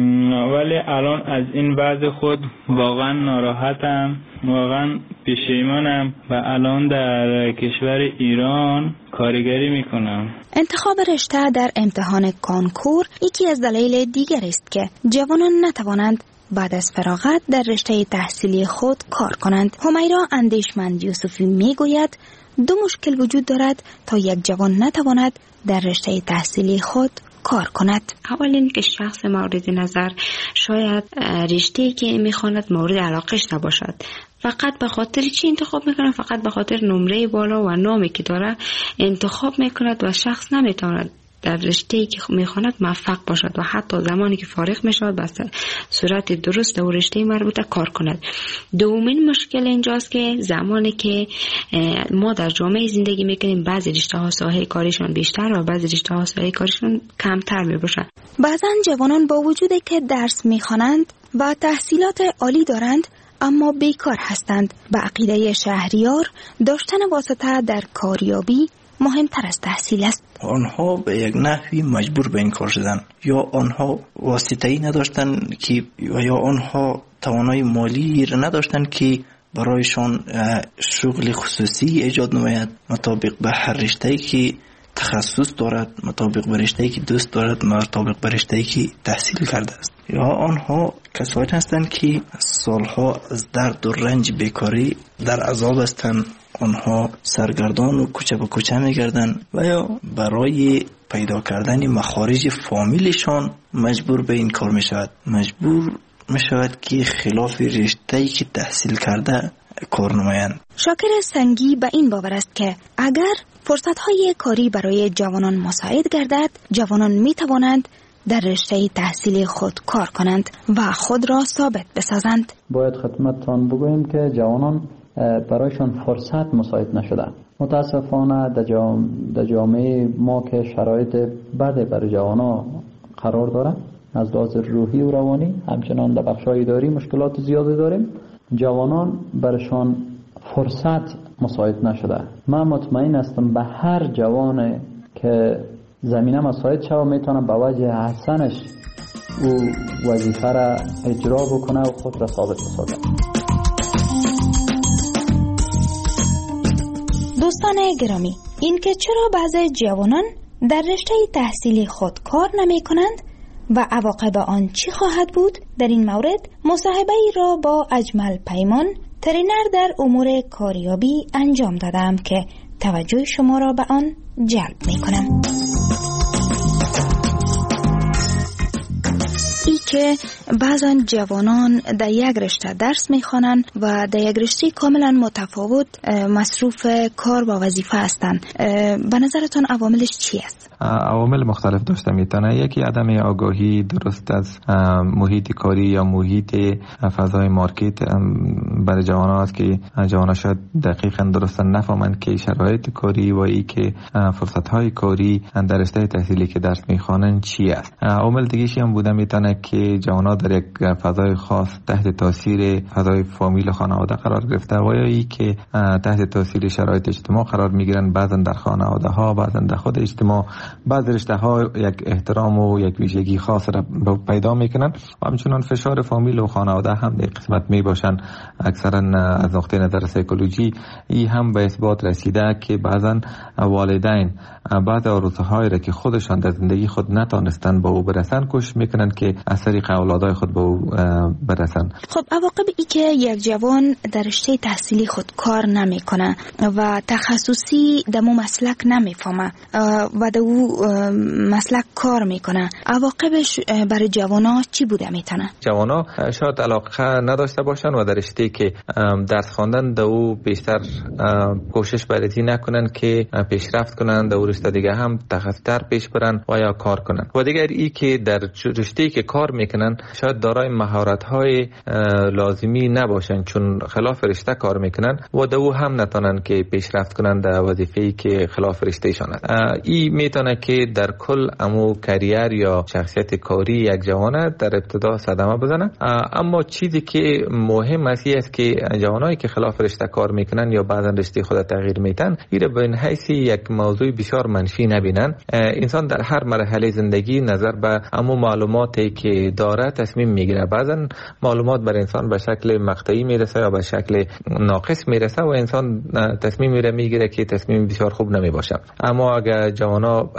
ولی الان از این وضع خود واقعا ناراحتم، واقعا پشیمانم و الان در کشور ایران کارگری میکنم. انتخاب رشته در امتحان کانکور یکی از دلایل دیگر است که جوانان نتوانند بعد از فراغت در رشته تحصیلی خود کار کنند. همیرا اندیشمند یوسفی میگوید دو مشکل وجود دارد تا یک جوان نتواند در رشته تحصیلی خود کار کند. اولین که شخص مورد نظر شاید رشته‌ای که میخواند مورد علاقش نباشد، فقط به خاطر چی انتخاب میکنه؟ فقط به خاطر نمره بالا و نامی که داره انتخاب میکند و شخص نمیتواند در رشته‌ای که میخواند موفق باشد و حتی زمانی که فارغ میشود به صورت درست در رشته مربوطه کار کند. دومین مشکل اینجاست که زمانی که ما در جامعه زندگی میکنیم بعضی رشته‌ها ساحه کاریشون بیشتر و بعضی رشته‌ها ساحه کاریشون کمتر میباشد. بعضا جوانان با وجودی که درس میخوانند و تحصیلات عالی دارند اما بیکار هستند. به عقیده شهریار داشتن واسطه در کاریابی مهمتر از تحصیل است. آنها به یک نحوی مجبور به این کار شدن، یا آنها واسطه‌ای نداشتن که یا آنها توانایی مالی را نداشتن که برایشان شغل خصوصی ایجاد نماید مطابق به هر رشته‌ای که تخصص دارد، مطابق به رشته‌ای که دوست دارد، مطابق به رشته‌ای که تحصیل کرده است. یا آنها کسانی هستند که سالها از درد و رنج بیکاری در عذاب هستند، آنها سرگردان و کوچه به کوچه میگردن و یا برای پیدا کردن مخارج فامیلشان مجبور به این کار میشود، مجبور میشود که خلاف رشته‌ای که تحصیل کرده کار نمایند. شاکر سنگی به این باور است که اگر فرصت‌های کاری برای جوانان مساعد گردد، جوانان میتوانند در رشته تحصیلی خود کار کنند و خود را ثابت بسازند. باید خدمتتان بگوییم که جوانان برایشان فرصت مساعد نشده. متاسفانه در جامعه ما که شرایط بده برای جوانا قرار داره، از لحاظ روحی و روانی همچنان در بخش‌های اداری مشکلات زیادی داریم. جوانان برشان فرصت مساعد نشده. من مطمئن هستم به هر جوان که زمینه مساعد شود میتونه به وجه حسنش او وظیفه را اجرا بکنه و خود را ثابت بسازه. دوستان گرامی، این که چرا بعضی جوانان در رشته تحصیلی خود کار نمی کنند و عواقب آن چی خواهد بود، در این مورد مصاحبه ای را با اجمل پیمان، ترینر در امور کاریابی انجام دادم که توجه شما را به آن جلب می کنم. ای که بعضا جوانان در یک رشته درس میخوانند و در یک رشته کاملا متفاوت مصروف کار و وظیفه هستند. به نظرتان عواملش چی است؟ عوامل مختلف داشته میتونه. یکی عدم آگاهی درست از محیط کاری یا محیط فضای مارکت برای جوانان است که جوانان شاید دقیقاً درست نفهمند که شرایط کاری و ای که فرصت‌های کاری در رشته تحصیلی که درس میخوانند چی است. عوامل دیگه‌ای هم بوده میتونه که جوانان در یک فضای خاص تحت تاثیر فضای فامیل و خانواده قرار گرفته و یا ای که تحت تاثیر شرایط اجتماع قرار میگیرن، بعضا در خانواده ها، بعضا در خود اجتماع بعض رشته ها یک احترام و یک ویژگی خاص را پیدا میکنن و همچنان فشار فامیل و خانواده هم در قسمت می باشن. اکثرا از نقطه نظر سایکولوژی ای هم به اثبات رسیده که بعضا والدین بعض آرزوهای را که خودشان در زندگی خود نتانستن به او برسن کوشش میکنن که از طریق اولادای خود به او برسن. خب عواقب ای که یک جوان در رشته تحصیلی خود کار نمیکنه و تخصصی دمو مسلک نمیفهمه و دو مسلک کار میکنه، عواقبش برای جوانا چی بوده میتونه؟ جوانا شاید علاقه نداشته باشن و در رشته که درس خواندن دو بیشتر کوشش برای نکنن که پیشرفت کنن، در رشته دیگه هم تخصص‌تر پیش برن و یا کار کنن. و دیگر ای که در رشته که کار میکنن شاید دارای مهارت‌های لازمی نباشن چون خلاف رشته کار میکنن و دو هم نتونن که پیشرفت کنن در وظیفه‌ای که خلاف رشتهشان است. ای میتونه که در کل امو کریر یا شخصیت کاری یک جوانه در ابتدا صدمه بزنه. اما چیزی که مهم است است که جوانایی که خلاف رشته کار میکنن یا بعضا رشته خود تغییر میتن ایره به این حیث یک موضوع بسیار منفی نبینن. انسان در هر مرحله زندگی نظر به امو معلوماتی که داره تصمیم میگیره. بعضا معلومات بر انسان به شکل مقطعی میرسه یا به شکل ناقص میرسه و انسان تصمیم میره میگیره که تصمیم بسیار خوب نمیباشه. اما اگر جوانا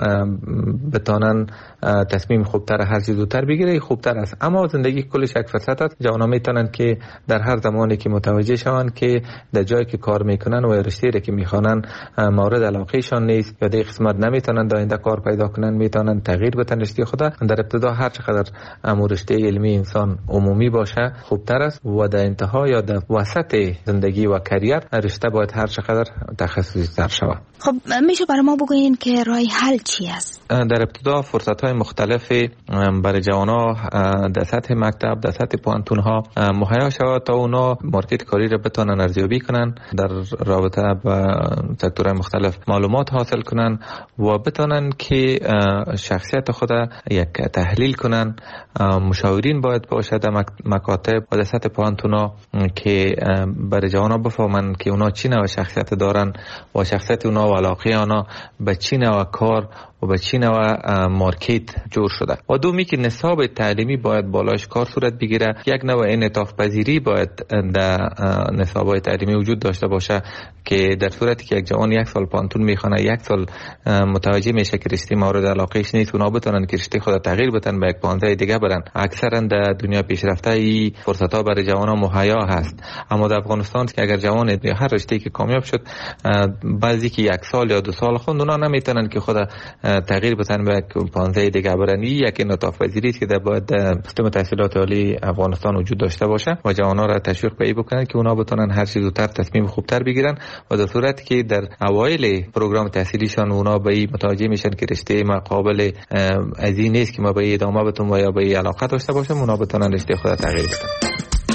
بتانن تصمیم خوبتر هر چیز زودتر بگیره خوبتر است. اما زندگی کلش یک فرصت است. جوانا میتونن که در هر زمانی که متوجه شون که در جایی که کار میکنن و رشته‌ای که میخوانن مورد علاقهشان نیست یا در قسمت نمیتونن در آینده کار پیدا کنن، میتونن تغییر بدن رشته خود. در ابتدا هر چقدر امور رشته علمی انسان عمومی باشه خوبتر است و در انتها یا در وسط زندگی و کریر رشته باید هر چقدر تخصصی تر شود. خب میشه برای ما بگوین که راه حل چی است؟ در ابتدا فرصت‌های مختلف برای جوانا در سطح مکتب، در سطح پوانتون‌ها مهیا شود تا اونا مارکت کاری را بتونن ارزیابی کنن، در رابطه با سکتورهای مختلف معلومات حاصل کنن و بتونن که شخصیت خود یک تحلیل کنن. مشاورین باید باشه در مکاتب و در سطح پوانتون‌ها که برای جوانا بفهمن که اونا چی نوع شخصیت دارن و شخصیت اونا و علاقه اونا به چی نوع کار و به چی نوع مارکت جور شده. و دومی که نصاب تعلیمی باید بالاش کار صورت بگیره. یک نوع انعطاف پذیری باید در نصاب‌های تعلیمی وجود داشته باشه که در صورتی که یک جوان یک سال پانتون میخونه، یک سال متوجه میشه که رشته مورد علاقهش نیست، اونا بتونن که رشته خود تغییر بدن به یک پانزده دیگه برن. اکثرا در دنیا پیشرفته ای فرصت‌ها برای جوانان مهیا هست. اما در افغانستان که اگر جوان هر رشته‌ای که کامیاب شد بعضی که یک سال یا دو سال خوند اونا نمیتونن که خود تغییر بدن به یک پانزده دیگه برن. یک انعطاف پذیری است که در باید سیستم تحصیلات عالی افغانستان وجود داشته باشه و جوانان را تشویق به این بکنن که اونا بتونن هر چیز زودتر تصمیم خوبتر بگیرن و در صورتی که در اوایل پروگرام تحصیلیشان اونا به این متوجه میشن که رشته ما قابل از این نیست که ما به ادامه بدیم و یا به علاقه داشته باشیم، اونا بتونن رشته خود تغییر بدن.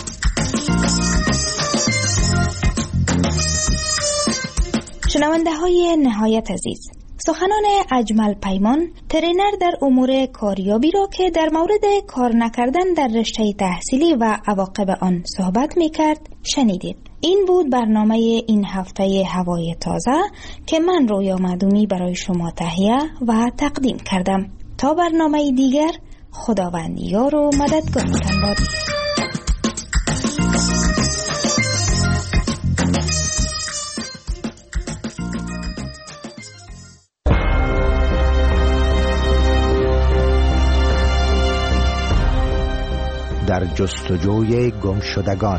شنونده های نهایت عزیز، سخنان اجمل پیمان، ترینر در امور کاریابی را که در مورد کار نکردن در رشته تحصیلی و عواقب آن صحبت میکرد شنیدید. این بود برنامه این هفته هوای تازه که من رویا معدومی برای شما تهیه و تقدیم کردم. تا برنامه دیگر، خداوند یار و مددگارتان باد. در جستجوی گمشدگان.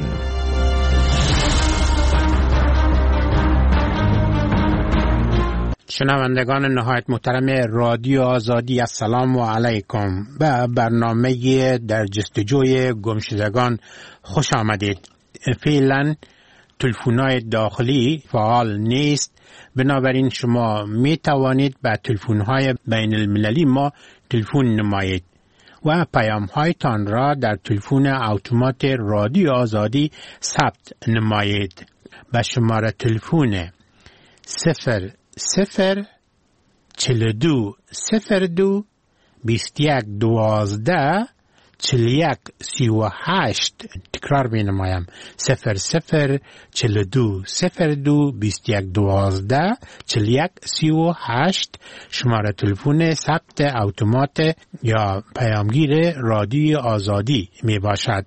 شنوندگان نهایت محترم رادیو آزادی، السلام علیکم. به برنامه در جستجوی گمشدگان خوش آمدید. فعلا تلفن‌های داخلی فعال نیست، بنابراین شما می توانید به تلفن‌های بین المللی ما تلفن نمایید و پیام‌هایتان را در تلفن اتومات رادیو آزادی ثبت نمایید. به شماره تلفن صفر صفر چهل و دو صفر دو بیست و یک دوازده چهل و یک سی و هشت. تکرار می نمایم: صفر صفر چهل و دو صفر دو بیست و یک دوازده چهل و یک سی و هشت شماره تلفن ثبت اتومات یا پیامگیر رادیو آزادی می باشد.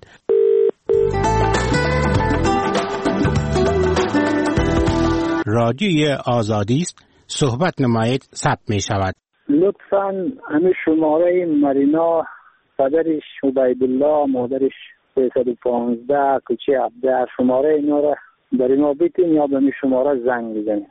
رادیوی آزادی است، صحبت نمایید، ثبت می شود. لطفاً همین شماره مرینا، پدرش عبیدالله، مادرش سیصد و پانزده، کوچه عبده، شماره اینا را برای ما بیتین یا به می شماره زنگ بزنید.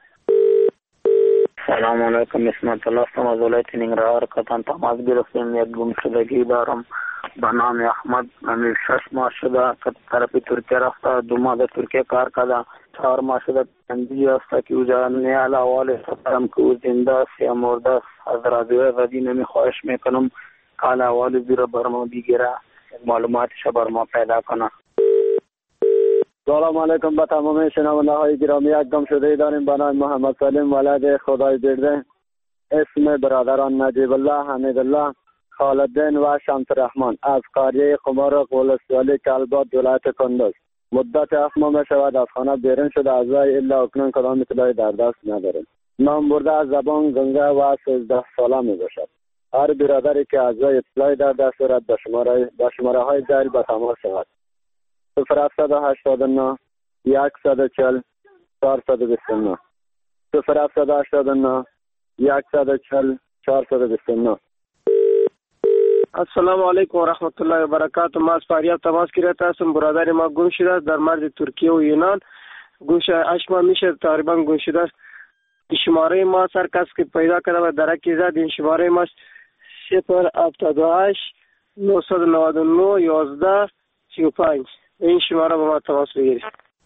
سلام علیکم، اسمت الله هستم از ولایت ننگرهار. کتان تماس گرفتیم، یک گمشدگی دارم به نام احمد. همین شش ماه شده که طرف ترکیه رفته، دو ماه در ترکیه کار کرده، چهار ماه شده تنجی است که اوجا نیال اول سفرم که او زنده است یا مرده است. از رادیو غدی نمی خواهش میکنم حال اول زیر بر ما بگیره، معلوماتش بر ما پیدا کنه. سلام علیکم به تمام شنونده های گرامی. یک گمشده داریم به نام محمد سلیم ولد خدای برده. اسم برادران نجیب الله، حمید الله، خالدین و شمس رحمان از قریه قمار قولستوالی کلبات ولایت کندوز. مدت هفت ماه می شود از خانه بیرون شده، از وی الا اکنون کدام اطلاعی در دست نداریم. نام برده از زبان گنگه و سیزده ساله می باشد. هر برادری که از وی اطلاعی در دست دارد به شماره به شماره های زیر به تماس شود: صفر هفتصد و هشتاد و نه صد و چهل چهارصد و بیست و نه صفر هفتصد و هشتاد و نه صد و چهل چهارصد و بیست و نه. السلام علیکم و رحمت الله و برکاته. ما از فاریاب تماس گرفته هستم. برادر ما گم شده است در مرز ترکیه و یونان. گم شده هشت ماه میشه تقریبا گم شده است. شماره ما سر کس که پیدا کرده و درکی زد. این شماره ما صفر هفتاد و هشت نهصد و نود و نه یازده سی و پنج. این شماره با ما تماس بگیرید.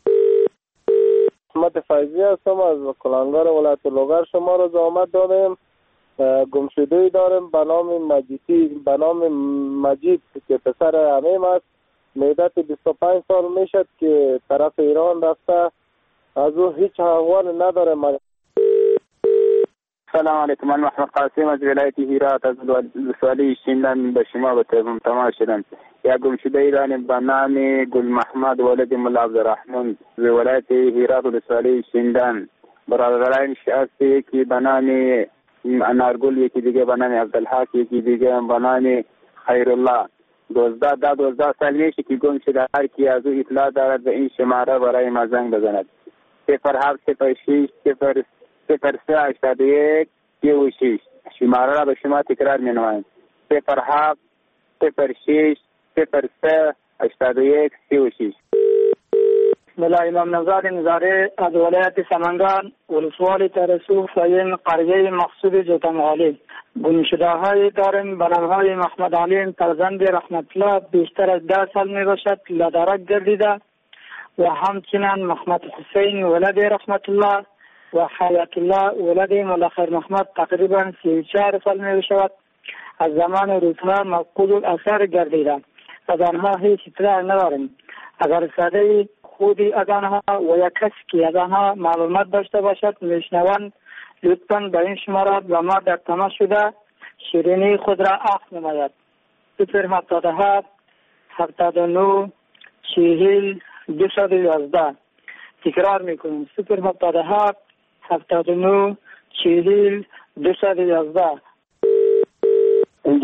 احمد فیضی هستم از کلانگار ولایت لوگر. شما را زحمت دادیم. گمشده داریم به نام مجیدی به نام مجید که پسر عمیم است. مدت بیست و پنج سال میشد که طرف ایران رفته، از او هیچ احوال نداره. سلام علیکم، من محمد قاسم از ولایت هرات از ولسوالی شیندن به شما به تلفن تماس شدم. یک گمشده داریم به نام گل محمد ولد ملا عبدالرحمن از ولایت هرات ولسوالی شیندن. برادرانش هست، یکی به نام انارگل، یکی دیگه به نام عبدالحق، یکی دیگه به نام خیرالله. دوزده دا دوزده سال میشه که گم شده. هر کی از او اطلاع دارد به این شماره برای ما زنگ بزند: صفر هفت صفر شش صفر صفر سه هشتاد و یک سی و شش. شماره را به شما تکرار می نمایم: صفر هفت صفر شش صفر سه هشتاد و یک سی و شش. بلا امام نزار نزاره از ولایت سمنگان ولسوالی ترسو فیم قریه مقصود جوتمغالی. گمشده های داریم به نام های محمد علی فرزند رحمت الله، بیشتر از ده سال می باشد لدرک گردیده، و همچنین محمد حسین ولد رحمت الله و حیات الله ولد ملخر محمد تقریبا سی و چهار سال می باشد. از زمان روزنامه مفقود الاثر گردیده. از آنها هیچ اطلاع نداریم. اگر ساده خودی از آنها و یک کسی که از آنها معلومات داشته باشد میشنوند، لطفاً به این شماره با ما در تماس شده شیرینی خود را عفو نماید: صفر هفتاد و هفت هفتاد و نه چهل دویست و یازده. تکرار میکنیم: صفر هفتاد و هفت هفتاد و نه چهل دویست و یازده. این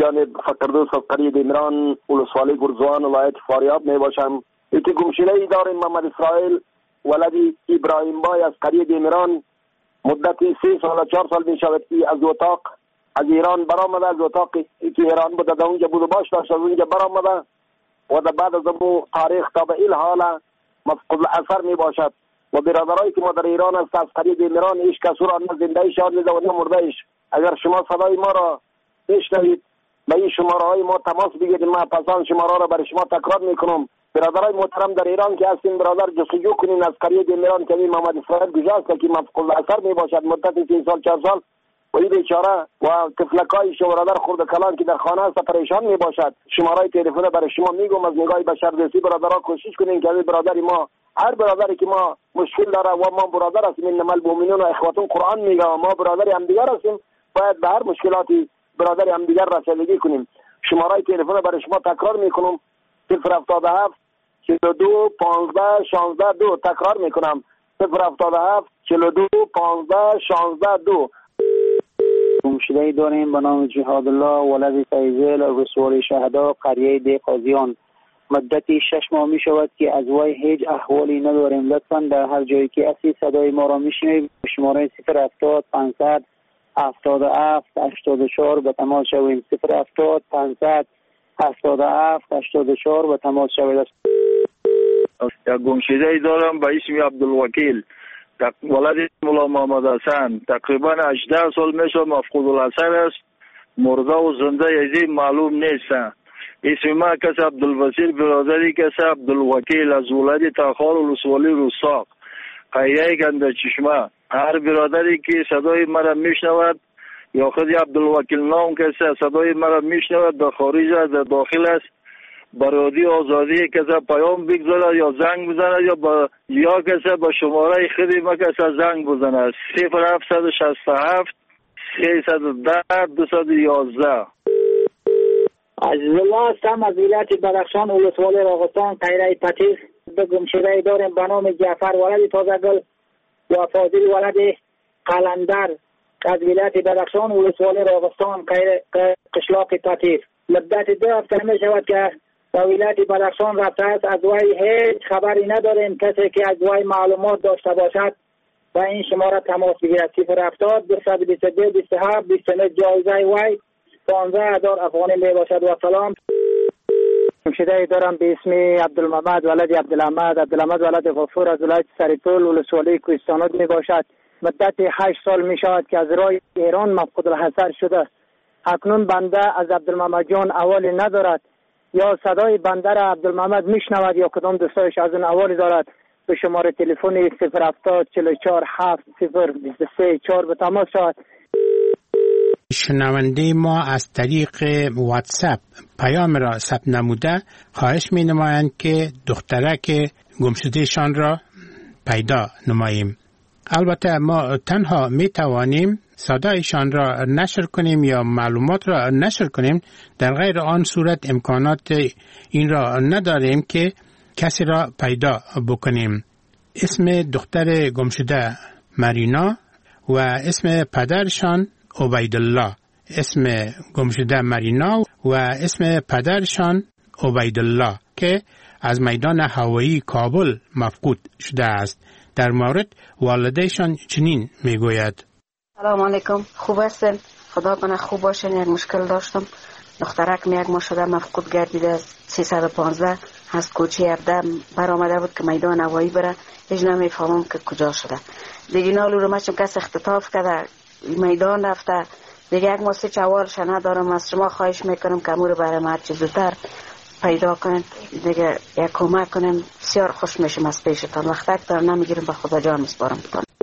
جانب فقردوس از قریه دیمران ولسوالی گرزوان ولایت فاریاب می باشم. یکی گمشده ای داریم محمد اسرائیل ولد ابراهیم بای از قریه دیمران. مدتی سه سال چهار سال می شود که از اتاق از ایران برآمده، از اتاقی که ایران بوده در اونجا بود و باش داشت از اونجا برآمده و در بعد از اون تاریخ تا به این حال مفقود الاثر می باشد و برادرایی که ما در ایران است از قریه ایران هیچ کس را نه زنده شاد میده و نه مرده ایش. اگر شما صدای ما را بشنوید به این شماره های ما تماس بگیرید، ما پسان شماره را برای شما تکرار میکنم. برادرای محترم در ایران که هستین برادر جستجو کنین از قریه ایران که محمد اسرائیل گذاشت که مفقود الاثر می باشد مدت سه سال چهار سال و این بیچاره و طفلکای شو برادر خرد کلان که در خانه است پریشان می باشد. شماره تلفن برای شما میگم از نگاه بشردوستی برادرها کوشش کنین که برادر ما هر برادری که ما مشکل داره و ما برادر هستیم انما المؤمنون و اخوتون قرآن میگه و ما برادر هم دیگر هستیم باید به هر مشکلاتی برادر هم دیگر رسیدگی کنیم. شماره تلفن برای شما تکرار میکنم صفر هفتاد و هفت چهل و دو پانزده شانزده دو. تکرار میکنم صفر هفتاد و هفت چهل و دو پانزده شانزده دو. گمشده‌ای داریم به نام جهاد الله ولد فیضل رسول شهدا قریه دی قاضیان. مدتی شش ماه می شود که از وی هیچ احوالی نداریم. لطفاً در هر جایی که هستی صدای ما را میشنوید شماره صفر هفتاد پانصد هفتاد و هفت هشتاد و چهار به تماس شویم. صفر هفتاد پانصد هفتاد و هفت هشتاد و چهار به تماس شوید. یک گمشده‌ای دارم به اسم عبدالوکیل ولد مولا محمد حسن. تقریبا هجده سال میشه مفقود الاثر است. مرده و زنده یزی معلوم نیست. اسم ما کس عبدالبصیر برادری کس عبدالوکیل از ولد تاخار ولسوالی رستاق قریه گنده چشمه. هر برادری که صدای مرا میشنود یا خود عبدالوکیل نام کسی صدای مرا میشنود در خارج در داخل است برادی آزادی کسی پیام بگذارد یا زنگ بزند یا با یا کسی با شماره خودی ما کسی زنگ بزند صفر هفتصد و شصت و هفت سیصد و ده دویست و یازده. عزیز الله هستم از ولایت بدخشان ولسوالی راغستان قریه پتیس. به گمشده‌ای داریم به نام جعفر ولد تازه‌گل و فاضل ولد قلندر از ولایت بدخشان ولسوالی راغستان قشلاق پتیس. مدت دو هفته می شود که به ولایت بدخشان رفته است. از وی هیچ خبری نداریم. کسی که از وی معلومات داشته باشد و این شماره تماس بگیرد. صفر هفتاد دویست و بیست و دو بیست و هفت بیست و نه. جایزه وی پانزده هزار افغانی می باشد. و سلام. گمشده‌ای دارم به اسم عبدالمحمد ولد عبدالحمد عبدالحمد ولد غفور از ولایت سریپول ولسوالی کوهستانات می باشد. مدت هشت سال می شود که از راه ایران مفقود الحضر شده. اکنون بنده از عبدالمحمد جان احوالی ندارد. یا صدای بنده را عبدالمحمد میشنود یا کدام دوستایش از اون احوالی دارد. به شماره تلفن صفر هفتاد چهل و چهار هفت صفر بیست و سه چهار به تماس شود. شنونده ما از طریق واتساپ پیام را ثبت نموده خواهش می نمایند که دخترک گمشدهشان را پیدا نماییم. البته ما تنها می توانیم صدایشان را نشر کنیم یا معلومات را نشر کنیم. در غیر آن صورت امکانات این را نداریم که کسی را پیدا بکنیم. اسم دختر گمشده مرینا و اسم پدرشان عبیدالله. اسم گمشده مرینا و اسم پدرشان عبیدالله که از میدان هوایی کابل مفقود شده است. در مورد والدهشان چنین میگوید: سلام علیکم، خوب هستین؟ خدا کنه خوب باشین. یک مشکل داشتم. دخترک می یک ماه شده مفقود گردیده. سیصد و پانزده از کوچه هفده برآمده بود که میدان هوایی بره. هیچ نمیفهمم که کجا شده. دیگه نالو رو مچم کس اختطاف کرده میدان رفته. دیگه یک ماه سه چوالش ندارم. از شما خواهش میکنم که امور برای ما هرچی زودتر پیدا کنن. دیگه یک کمک کنن. بسیار خوش میشم از پیشتان. وقت دار نمیگیرم. به خدا جان میسپارم.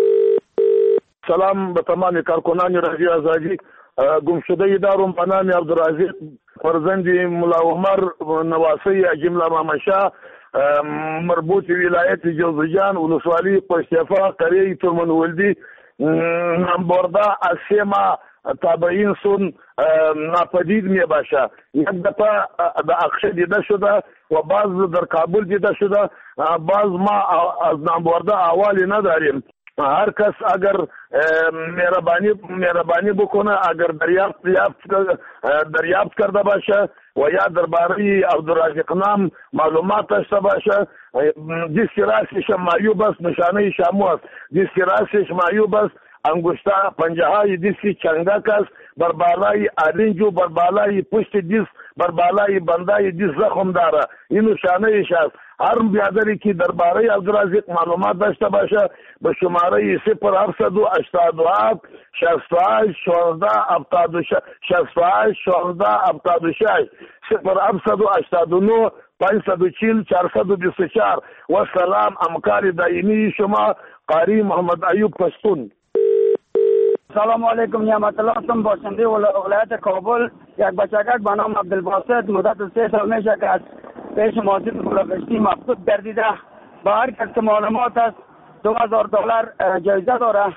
سلام به تمام کارکنان رادیو آزادی. گمشده دارم به نام عبدالعزیز فرزند ملا عمر نواسی جمله مامشا مربوط ولایت جوزجان ولسوالی پشتیفا قریه ترمن ولدی نامبرده از سه ماه تابعین سون ناپدید می باشه. یک دفعه در اقشه دیده شده و بعض در کابل دیده شده. بعض ما از نامبرده احوالی نداریم. هر کس اگر مهربانی مهربانی بکنه، اگر دریافت دریافت کرده باشه و یا درباره عبدالرازق نام معلومات داشته باشه، دیسک راستش معیوب است، نشانه شامو است، دیسک راستش معیوب است، انگشتا پنجه های دیسک چنگک است، بر بالای آلنجو، بر بالای پشت دیسک، بر بالای بندای دیسک زخم داره. این نشانه است. هر بیادری که درباره عبدالرازق معلومات داشته باشه به شماره صفر هفتصد و هشتاد و هفت شصت و هشت شانزده هفتاد و شش شصت و هشت شانزده هفتاد و شش صفر هفتصد و هشتاد و نه پانصد و چهل چهارصد و بیست و چهار. و سلام، همکار دائمی شما قاری محمد ایوب پشتون. سلام علیکم، نعمت الله هستم، باشنده ولایت کابل. یک بچگک به نام عبدالباسط مدت سه سال میشه که از پیش ماسید بلوکشتی مفقود گردیده. با هر کس که معلومات است دو هزار دلار جایزه داره.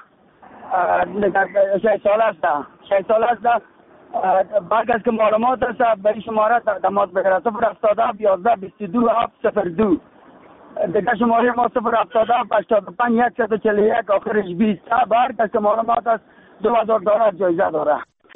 شش سال است شش سال است با هر کس که معلومات است به شماره تماس بگیره. صفر هفتاد و هفت یازده بیست و دو هفت صفر دو. دیگه شماره ما صفر هفتاد و هفت هشتاد و پنج صد و چهل و یک آخرش بیست. با هر کس که معلومات است دو هزار دلار جایزه داره.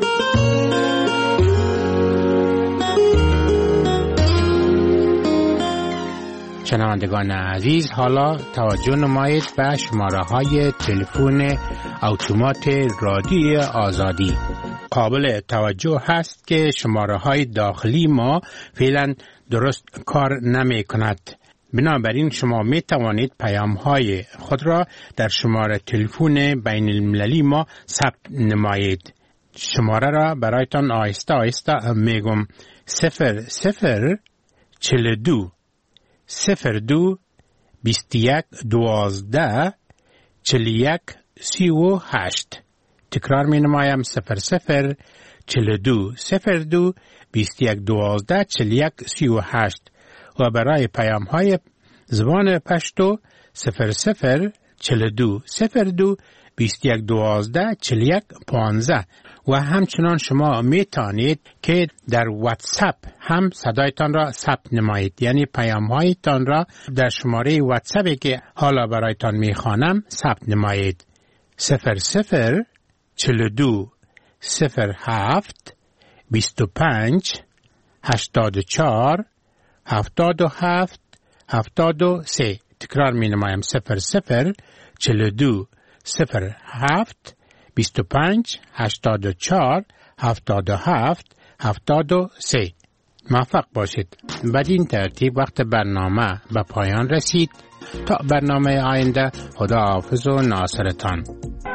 شنوندگان عزیز، حالا توجه نمایید به شماره های تلفن اتومات رادیوی آزادی. قابل توجه هست که شماره های داخلی ما فعلا درست کار نمی کند. بنابراین شما می توانید پیام های خود را در شماره تلفن بین المللی ما ثبت نمایید. شماره را برایتان آهسته آهسته میگم: صفر صفر چهل دو صفر دو بیست یک دوازده چهل یک سی و هشت. تکرار می نمایم: صفر صفر چهل دو صفر دو بیست یک دوازده چهل یک سی و هشت. و برای پیام های زبان پشتو صفر صفر چهل دو صفر دو بیست یک دوازده چهل یک پانزده. و همچنان شما می توانید که در واتساپ هم صدایتان را ثبت نمایید، یعنی پیام هایتان را در شماره واتساپی که حالا برایتان می خوانم ثبت نمایید: صفر صفر چهل دو صفر هفت بیست و پنج هشتاد و چهار هفتاد و هفت هفتاد و سه. تکرار می نمایم: صفر صفر چهل دو صفر هفت بیست و پنج هشتاد و چهار هفتاد و هفت هفتاد و سه. موفق باشید. بدین ترتیب وقت برنامه به پایان رسید. تا برنامه آینده، خدا حافظ و ناصرتان.